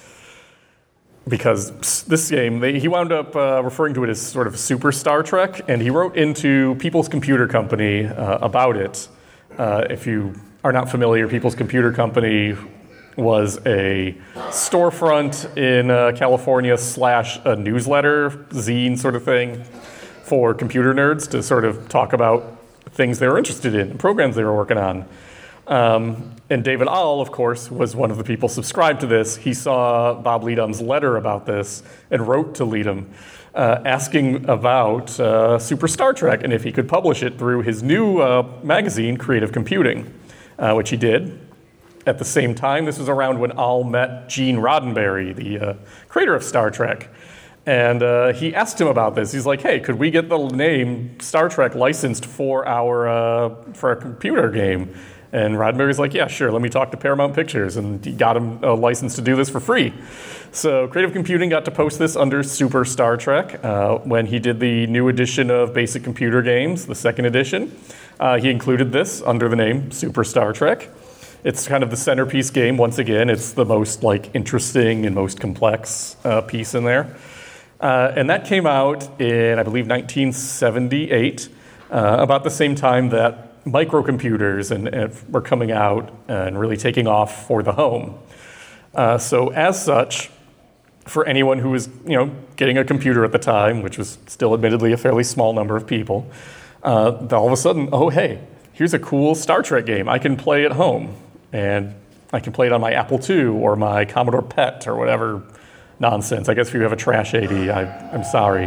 Because this game, they, he wound up uh, referring to it as sort of Super Star Trek, and he wrote into People's Computer Company uh, about it. Uh, if you are not familiar, People's Computer Company was a storefront in uh, California slash a newsletter, zine sort of thing, for computer nerds to sort of talk about things they were interested in and programs they were working on. Um, and David Ahl, of course, was one of the people subscribed to this. He saw Bob Leadham's letter about this and wrote to Leadham uh, asking about uh, Super Star Trek and if he could publish it through his new uh, magazine, Creative Computing, uh, which he did. At the same time, this was around when Ahl met Gene Roddenberry, the uh, creator of Star Trek. And uh, he asked him about this. He's like, hey, could we get the name Star Trek licensed for our, uh, for our computer game? And Roddenberry's like, yeah, sure, let me talk to Paramount Pictures. And he got him a license to do this for free. So Creative Computing got to post this under Super Star Trek. Uh, when he did the new edition of Basic Computer Games, the second edition, uh, he included this under the name Super Star Trek. It's kind of the centerpiece game. Once again, it's the most like interesting and most complex uh, piece in there. Uh, and that came out in, I believe, nineteen seventy-eight, uh, about the same time that microcomputers and, and were coming out and really taking off for the home. Uh, so as such, for anyone who was, you know, getting a computer at the time, which was still admittedly a fairly small number of people, uh, all of a sudden, oh, hey, here's a cool Star Trek game I can play at home. And I can play it on my Apple two or my Commodore P E T or whatever nonsense. I guess if you have a Trash eighty, I, I'm sorry.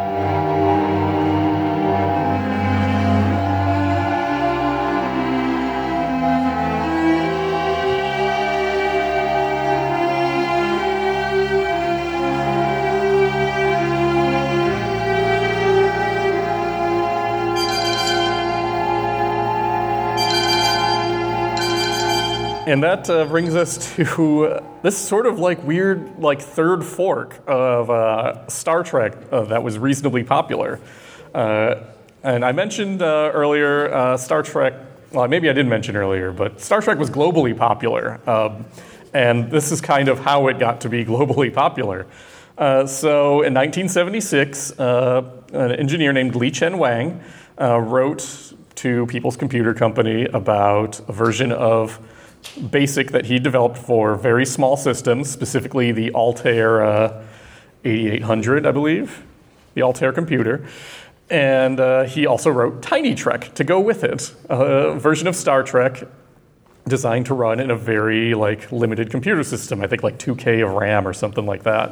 And that uh, brings us to uh, this sort of like weird, like third fork of uh, Star Trek uh, that was reasonably popular. Uh, and I mentioned uh, earlier uh, Star Trek, well, maybe I didn't mention earlier, but Star Trek was globally popular. Um, and this is kind of how it got to be globally popular. Uh, so in nineteen seventy-six, uh, an engineer named Li Chen Wang uh, wrote to People's Computer Company about a version of BASIC that he developed for very small systems, specifically the Altair uh, eighty-eight hundred, I believe, the Altair computer. And uh, he also wrote Tiny Trek to go with it, a version of Star Trek designed to run in a very like limited computer system, I think like two K of RAM or something like that.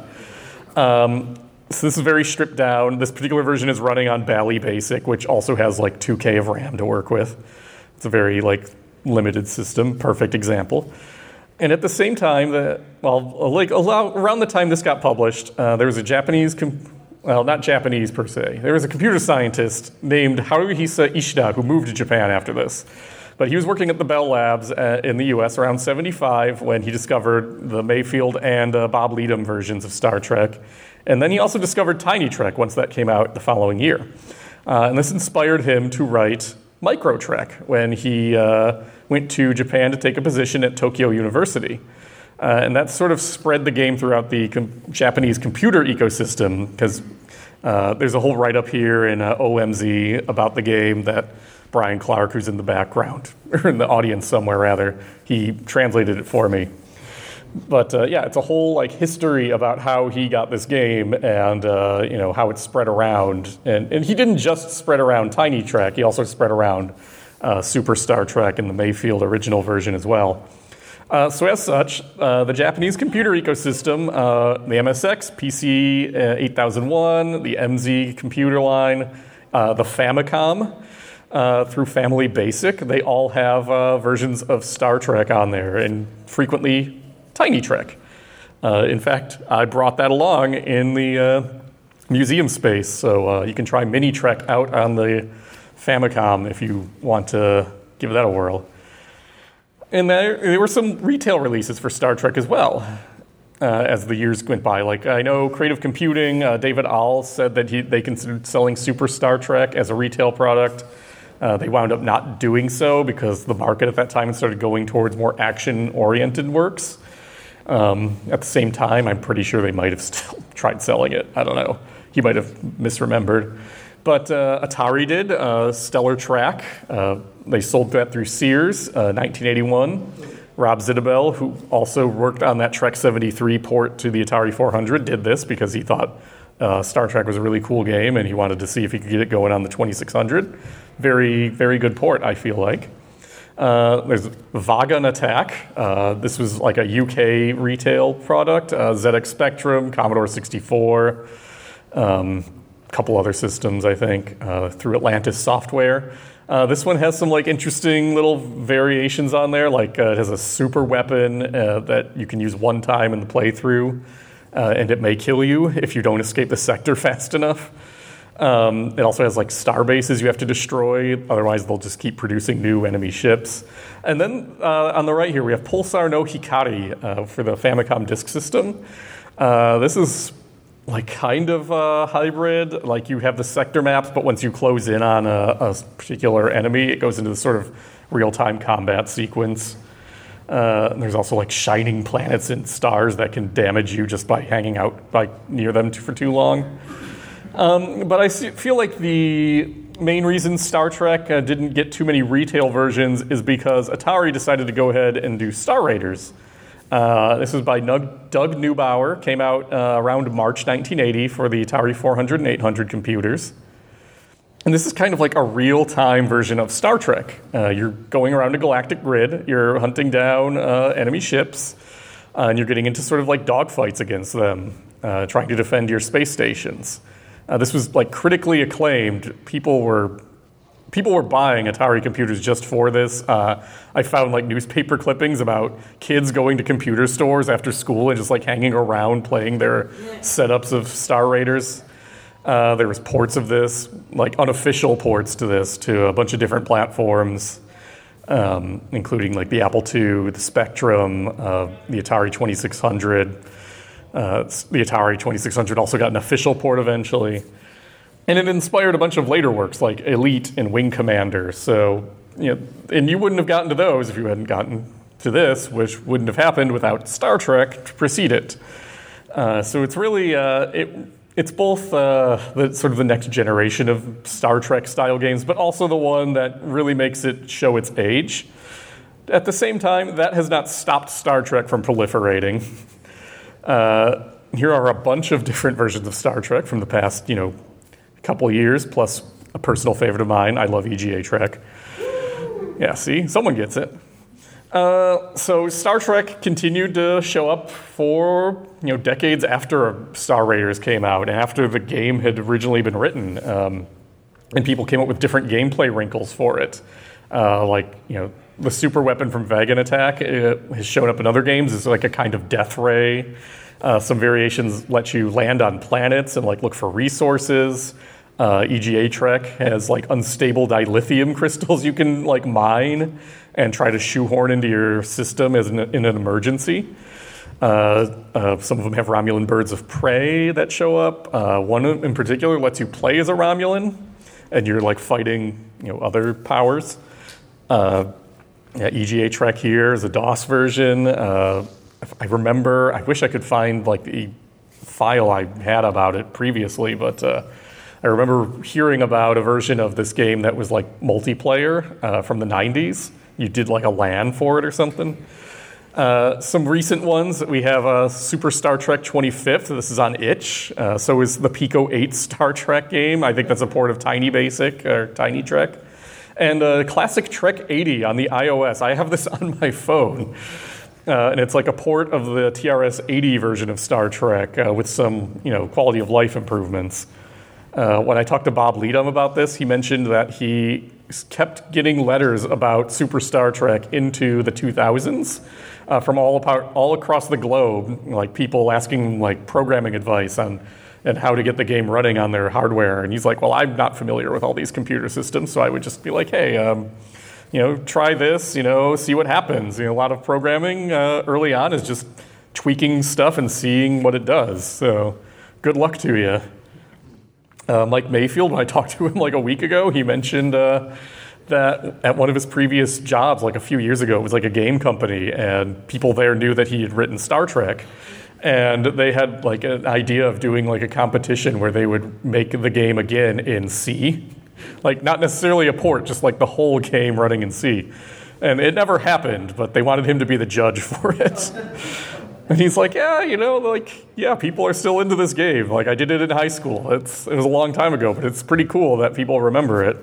Um, so this is very stripped down. This particular version is running on Bally Basic, which also has like two K of RAM to work with. It's a very like limited system, perfect example. And at the same time, that well, like around the time this got published, uh, there was a Japanese, com- well, not Japanese per se. There was a computer scientist named Haruhisa Ishida who moved to Japan after this. But he was working at the Bell Labs uh, in the U S around seventy-five when he discovered the Mayfield and uh, Bob Leadham versions of Star Trek. And then he also discovered Tiny Trek once that came out the following year. Uh, and this inspired him to write Micro Trek when he uh, went to Japan to take a position at Tokyo University. Uh, and that sort of spread the game throughout the com- Japanese computer ecosystem because Uh, there's a whole write-up here in uh, O M Z about the game that Brian Clark, who's in the background, or in the audience somewhere rather, he translated it for me. But uh, yeah, it's a whole like history about how he got this game and uh, you know how it spread around. And, and he didn't just spread around Tiny Trek; he also spread around uh, Super Star Trek and the Mayfield original version as well. Uh, so as such, uh, the Japanese computer ecosystem, uh, the M S X, P C uh, eight thousand one, the M Z computer line, uh, the Famicom, uh, through Family Basic, they all have uh, versions of Star Trek on there, and frequently Tiny Trek. Uh, in fact, I brought that along in the uh, museum space, so uh, you can try Mini Trek out on the Famicom if you want to give that a whirl. And there, there were some retail releases for Star Trek as well, uh, as the years went by. Like, I know Creative Computing, uh, David Ahl said that he, they considered selling Super Star Trek as a retail product. Uh, they wound up not doing so because the market at that time started going towards more action-oriented works. Um, at the same time, I'm pretty sure they might have still tried selling it. I don't know. He might have misremembered. But uh, Atari did, uh, Stellar Track. Uh, they sold that through Sears, uh, nineteen eighty-one. Rob Zittabel, who also worked on that Trek seventy-three port to the Atari four hundred, did this because he thought uh, Star Trek was a really cool game and he wanted to see if he could get it going on the twenty-six hundred. Very, very good port, I feel like. Uh, there's Vagan Attack. Uh, this was like a U K retail product. Uh, Z X Spectrum, Commodore sixty-four, um, a couple other systems, I think, uh, through Atlantis Software. Uh, this one has some like interesting little variations on there. Like uh, it has a super weapon uh, that you can use one time in the playthrough, uh, and it may kill you if you don't escape the sector fast enough. Um, it also has like star bases you have to destroy, otherwise they'll just keep producing new enemy ships. And then uh, on the right here we have Pulsar no Hikari uh, for the Famicom Disk System. Uh, this is like kind of a hybrid, like you have the sector maps, but once you close in on a, a particular enemy, it goes into the sort of real-time combat sequence. Uh, there's also like shining planets and stars that can damage you just by hanging out like near them for too long. Um, but I see, feel like the main reason Star Trek uh, didn't get too many retail versions is because Atari decided to go ahead and do Star Raiders. Uh, this was by Doug, Doug Neubauer, came out uh, around March nineteen eighty for the Atari four hundred and eight hundred computers. And this is kind of like a real-time version of Star Trek. Uh, you're going around a galactic grid, you're hunting down uh, enemy ships, uh, and you're getting into sort of like dogfights against them, uh, trying to defend your space stations. Uh, this was like critically acclaimed. People were people were buying Atari computers just for this. Uh, I found like newspaper clippings about kids going to computer stores after school and just like hanging around playing their setups of Star Raiders. Uh, there was ports of this, like unofficial ports to this, to a bunch of different platforms, um, including like the Apple two, the Spectrum, uh, the Atari twenty-six hundred. Uh, the Atari twenty-six hundred also got an official port eventually. And it inspired a bunch of later works like Elite and Wing Commander. So, you know, and you wouldn't have gotten to those if you hadn't gotten to this, which wouldn't have happened without Star Trek to precede it. Uh, so it's really, uh, it, it's both uh, the sort of the next generation of Star Trek style games, but also the one that really makes it show its age. At the same time, that has not stopped Star Trek from proliferating. Uh, here are a bunch of different versions of Star Trek from the past, you know, couple years, plus a personal favorite of mine. I love E G A Trek. Yeah, see? Someone gets it. Uh, so Star Trek continued to show up for, you know, decades after Star Raiders came out, and after the game had originally been written. Um, and people came up with different gameplay wrinkles for it. Uh, like, you know, the super weapon from Vagan Attack uh, has shown up in other games as like a kind of death ray. Uh, some variations let you land on planets and like look for resources. Uh, E G A Trek has like unstable dilithium crystals you can like mine and try to shoehorn into your system as an, in an emergency. Uh, uh, some of them have Romulan birds of prey that show up. Uh, one in particular lets you play as a Romulan, and you're like fighting, you know, other powers. Uh, yeah, E G A Trek here is a DOS version. Uh, I remember, I wish I could find like the file I had about it previously, but uh, I remember hearing about a version of this game that was like multiplayer uh, from the nineties. You did like a LAN for it or something. Uh, some recent ones, we have uh, Super Star Trek twenty-fifth. This is on itch. Uh, so is the Pico eight Star Trek game. I think that's a port of Tiny Basic or Tiny Trek. And uh, classic Trek eighty on the iOS. I have this on my phone. Uh, and it's like a port of the T R S eighty version of Star Trek uh, with some, you know, quality of life improvements. Uh, when I talked to Bob Leadham about this, he mentioned that he kept getting letters about Super Star Trek into the two thousands uh, from all apart, all across the globe, like people asking like programming advice on and how to get the game running on their hardware. And he's like, well, I'm not familiar with all these computer systems, so I would just be like, hey, um, you know, try this, you know, see what happens. You know, a lot of programming uh, early on is just tweaking stuff and seeing what it does. So good luck to you. Uh, Mike Mayfield, when I talked to him like a week ago, he mentioned uh, that at one of his previous jobs, like a few years ago, it was like a game company, and people there knew that he had written Star Trek, and they had like an idea of doing like a competition where they would make the game again in C, like not necessarily a port, just like the whole game running in C. And it never happened, but they wanted him to be the judge for it. And he's like, yeah, you know, like, yeah, people are still into this game. Like, I did it in high school. It's, it was a long time ago, but it's pretty cool that people remember it.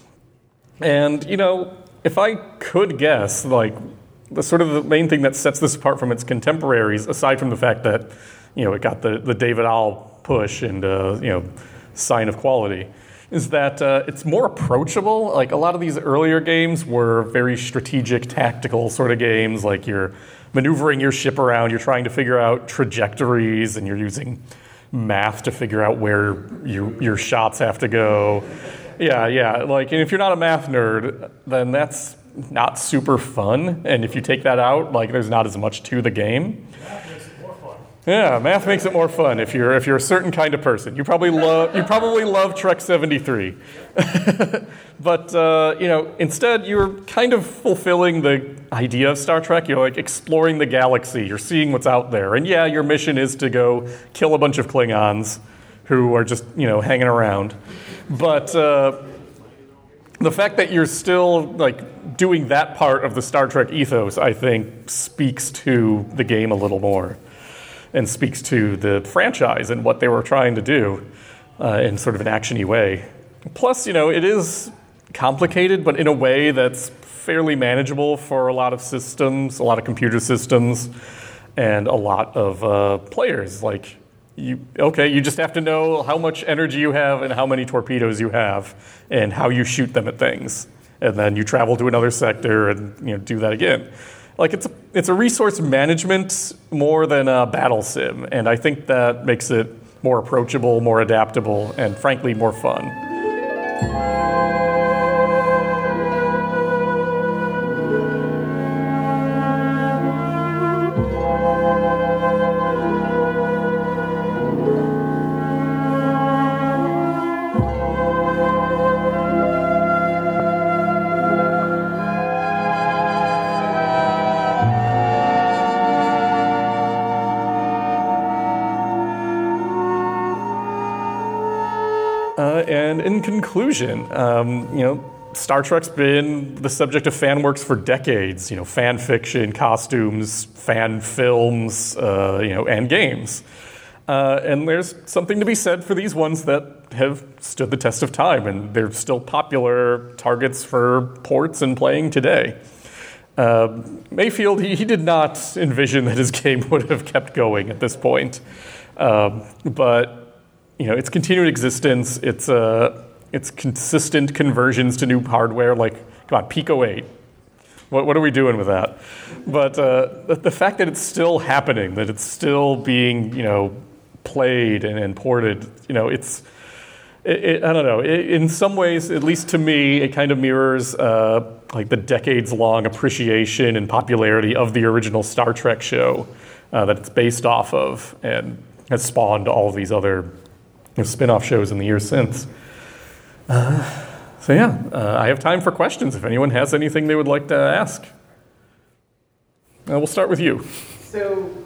And, you know, if I could guess, like, the sort of the main thing that sets this apart from its contemporaries, aside from the fact that, you know, it got the, the David Owl push and, uh, you know, sign of quality, is that uh, it's more approachable. Like, a lot of these earlier games were very strategic, tactical sort of games, like you're maneuvering your ship around, you're trying to figure out trajectories, and you're using math to figure out where you, your shots have to go. Yeah, yeah. Like, and if you're not a math nerd, then that's not super fun. And if you take that out, like, there's not as much to the game. Math makes it more fun. Yeah, math makes it more fun if you're if you're a certain kind of person. You probably love you probably love Trek seventy-three. But uh, you know, instead you're kind of fulfilling the idea of Star Trek. You're like exploring the galaxy. You're seeing what's out there. And yeah, your mission is to go kill a bunch of Klingons who are just, you know, hanging around. But uh, the fact that you're still like doing that part of the Star Trek ethos, I think, speaks to the game a little more, and speaks to the franchise and what they were trying to do uh, in sort of an action-y way. Plus, you know, it is complicated, but in a way that's fairly manageable for a lot of systems, a lot of computer systems, and a lot of uh, players. Like, you, okay, you just have to know how much energy you have and how many torpedoes you have and how you shoot them at things. And then you travel to another sector and, you know, do that again. Like, it's a, it's a resource management more than a battle sim, and I think that makes it more approachable, more adaptable, and frankly, more fun. Uh, and in conclusion, um, you know, Star Trek's been the subject of fan works for decades. You know, fan fiction, costumes, fan films, uh, you know, and games. Uh, and there's something to be said for these ones that have stood the test of time, and they're still popular targets for ports and playing today. Uh, Mayfield, he, he did not envision that his game would have kept going at this point, um, but. You know, its continued existence, its uh, its consistent conversions to new hardware, like, come on, Pico eight. What, what are we doing with that? But uh, the, the fact that it's still happening, that it's still being, you know, played and, and ported, you know, it's, it, it, I don't know, it, in some ways, at least to me, it kind of mirrors, uh, like, the decades-long appreciation and popularity of the original Star Trek show uh, that it's based off of, and has spawned all of these other spin-off shows in the years since. Uh, so yeah, uh, I have time for questions if anyone has anything they would like to ask. Uh, we'll start with you. So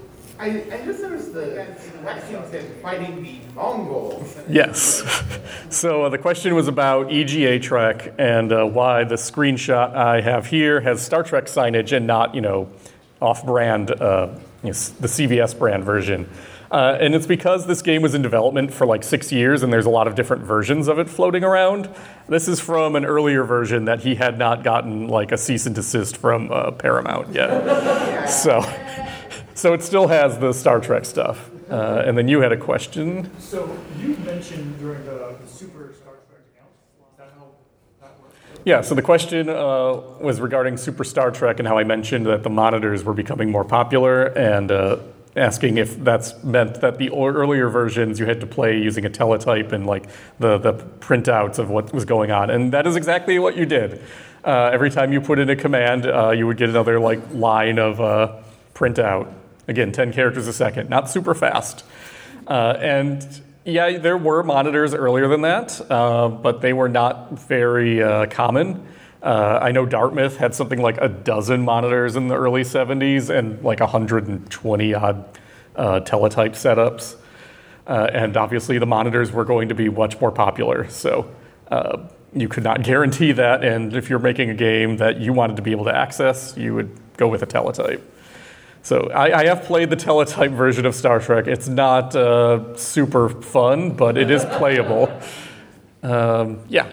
I, I just noticed the Lexington fighting the Mongols. Yes. So uh, the question was about E G A Trek and uh, why the screenshot I have here has Star Trek signage and not, you know, off-brand, uh, you know, the C V S brand version. Uh, and it's because this game was in development for like six years and there's a lot of different versions of it floating around. This is from an earlier version that he had not gotten like a cease and desist from uh, Paramount yet. so, so it still has the Star Trek stuff. Uh, and then you had a question. So you mentioned during the, the Super Star Trek announcement, is that how that works? Yeah, so the question uh, was regarding Super Star Trek and how I mentioned that the monitors were becoming more popular and uh, asking if that's meant that the earlier versions you had to play using a teletype and like the, the printouts of what was going on. And that is exactly what you did. Uh, every time you put in a command, uh, you would get another like line of uh, printout. Again, ten characters a second, not super fast. Uh, and yeah, there were monitors earlier than that, uh, but they were not very uh, common. Uh, I know Dartmouth had something like a dozen monitors in the early seventies and like one hundred twenty odd uh, teletype setups. Uh, and obviously the monitors were going to be much more popular. So uh, you could not guarantee that. And if you're making a game that you wanted to be able to access, you would go with a teletype. So I, I have played the teletype version of Star Trek. It's not uh, super fun, but it is playable. Um, yeah.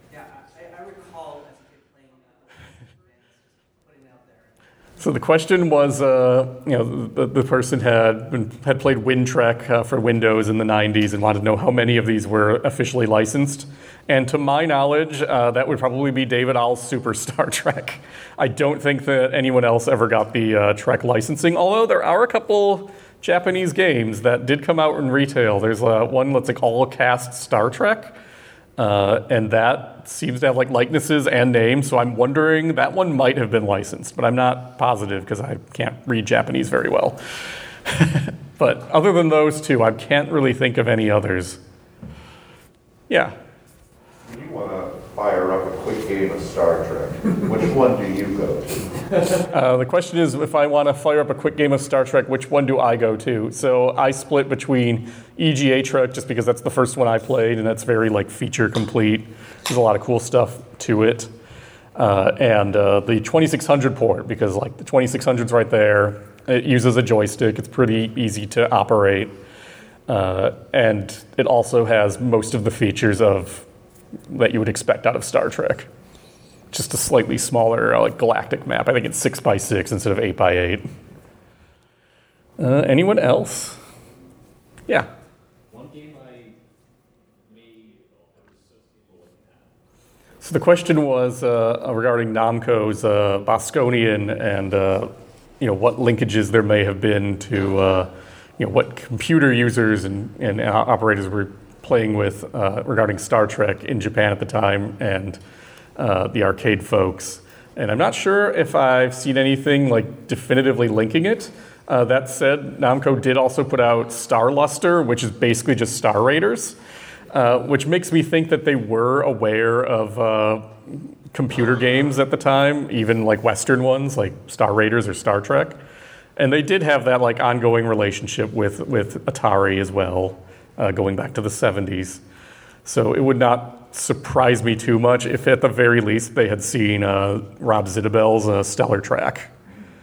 So the question was, uh, you know, the, the person had been, had played WinTrek uh, for Windows in the nineties and wanted to know how many of these were officially licensed. And to my knowledge, uh, that would probably be David All's Super Star Trek. I don't think that anyone else ever got the uh, Trek licensing, although there are a couple Japanese games that did come out in retail. There's uh, one that's like all cast Star Trek. Uh, and that seems to have like likenesses and names, so I'm wondering that one might have been licensed, but I'm not positive because I can't read Japanese very well. But other than those two, I can't really think of any others. Yeah. If you want to fire up a quick game of Star Trek, which one do you go to? Uh, the question is, if I want to fire up a quick game of Star Trek, which one do I go to? So I split between E G A Trek, just because that's the first one I played, and that's very like feature complete. There's a lot of cool stuff to it. Uh, and uh, the twenty-six hundred port, because like the twenty-six hundred's right there. It uses a joystick. It's pretty easy to operate. Uh, and it also has most of the features of that you would expect out of Star Trek. Just a slightly smaller uh, like galactic map. I think it's six by six instead of eight by eight. Uh, anyone else? Yeah. One game I made So the question was uh, regarding Namco's uh, Bosconian and uh, you know what linkages there may have been to uh, you know what computer users and, and operators were playing with uh, regarding Star Trek in Japan at the time and uh, the arcade folks. And I'm not sure if I've seen anything like definitively linking it. Uh, that said, Namco did also put out Star Luster, which is basically just Star Raiders, uh, which makes me think that they were aware of uh, computer games at the time, even like Western ones like Star Raiders or Star Trek. And they did have that like ongoing relationship with, with Atari as well. Uh, going back to the seventies. So it would not surprise me too much if at the very least they had seen uh, Rob Zittabel's uh, Stellar Track.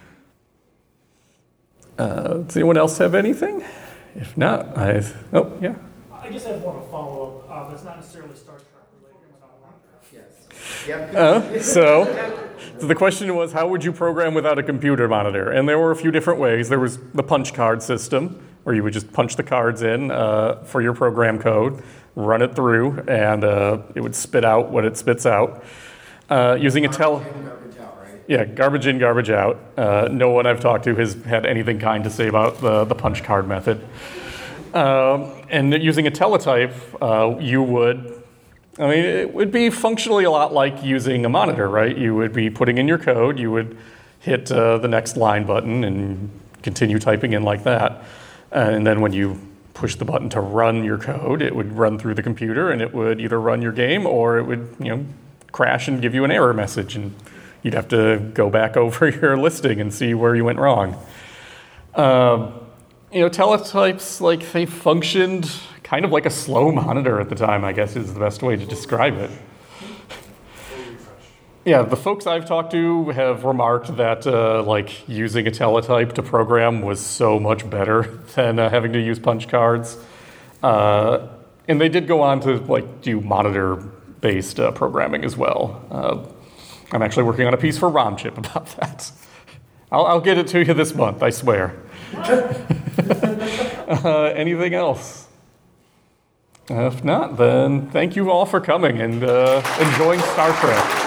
Uh, does anyone else have anything? If not, I... Oh, yeah. I guess I have one follow-up. Uh, that's not necessarily Star Trek related. Yes. Yep. Uh, so, so the question was, how would you program without a computer monitor? And there were a few different ways. There was the punch card system, where you would just punch the cards in uh, for your program code, run it through, and uh, it would spit out what it spits out. Uh, using a tel... Garbage out, right? Yeah, garbage in, garbage out. Uh, no one I've talked to has had anything kind to say about the, the punch card method. Um, and using a teletype, uh, you would... I mean, it would be functionally a lot like using a monitor, right? You would be putting in your code, you would hit uh, the next line button and continue typing in like that. And then when you push the button to run your code, it would run through the computer and it would either run your game or it would, you know, crash and give you an error message. And you'd have to go back over your listing and see where you went wrong. Um, you know, teletypes, like, they functioned kind of like a slow monitor at the time, I guess is the best way to describe it. Yeah, the folks I've talked to have remarked that, uh, like, using a teletype to program was so much better than uh, having to use punch cards. Uh, and they did go on to, like, do monitor-based uh, programming as well. Uh, I'm actually working on a piece for RomChip about that. I'll, I'll get it to you this month, I swear. uh, anything else? If not, then thank you all for coming and uh, enjoying Star Trek.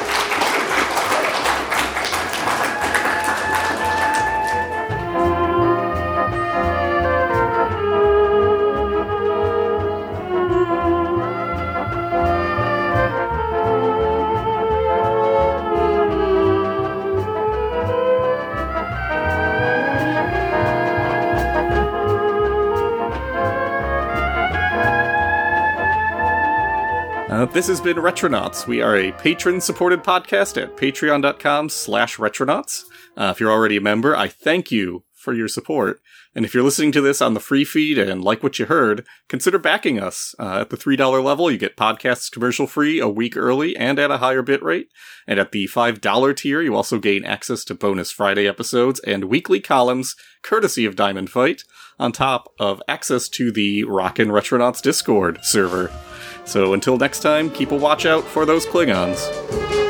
Uh, this has been Retronauts. We are a patron-supported podcast at patreon.com slash retronauts. Uh, if you're already a member, I thank you for your support. And if you're listening to this on the free feed and like what you heard, consider backing us. Uh, at the three dollars level, you get podcasts commercial-free a week early and at a higher bit rate. And at the five dollars tier, you also gain access to bonus Friday episodes and weekly columns, courtesy of Diamond Fight, on top of access to the Rockin' Retronauts Discord server. So until next time, keep a watch out for those Klingons.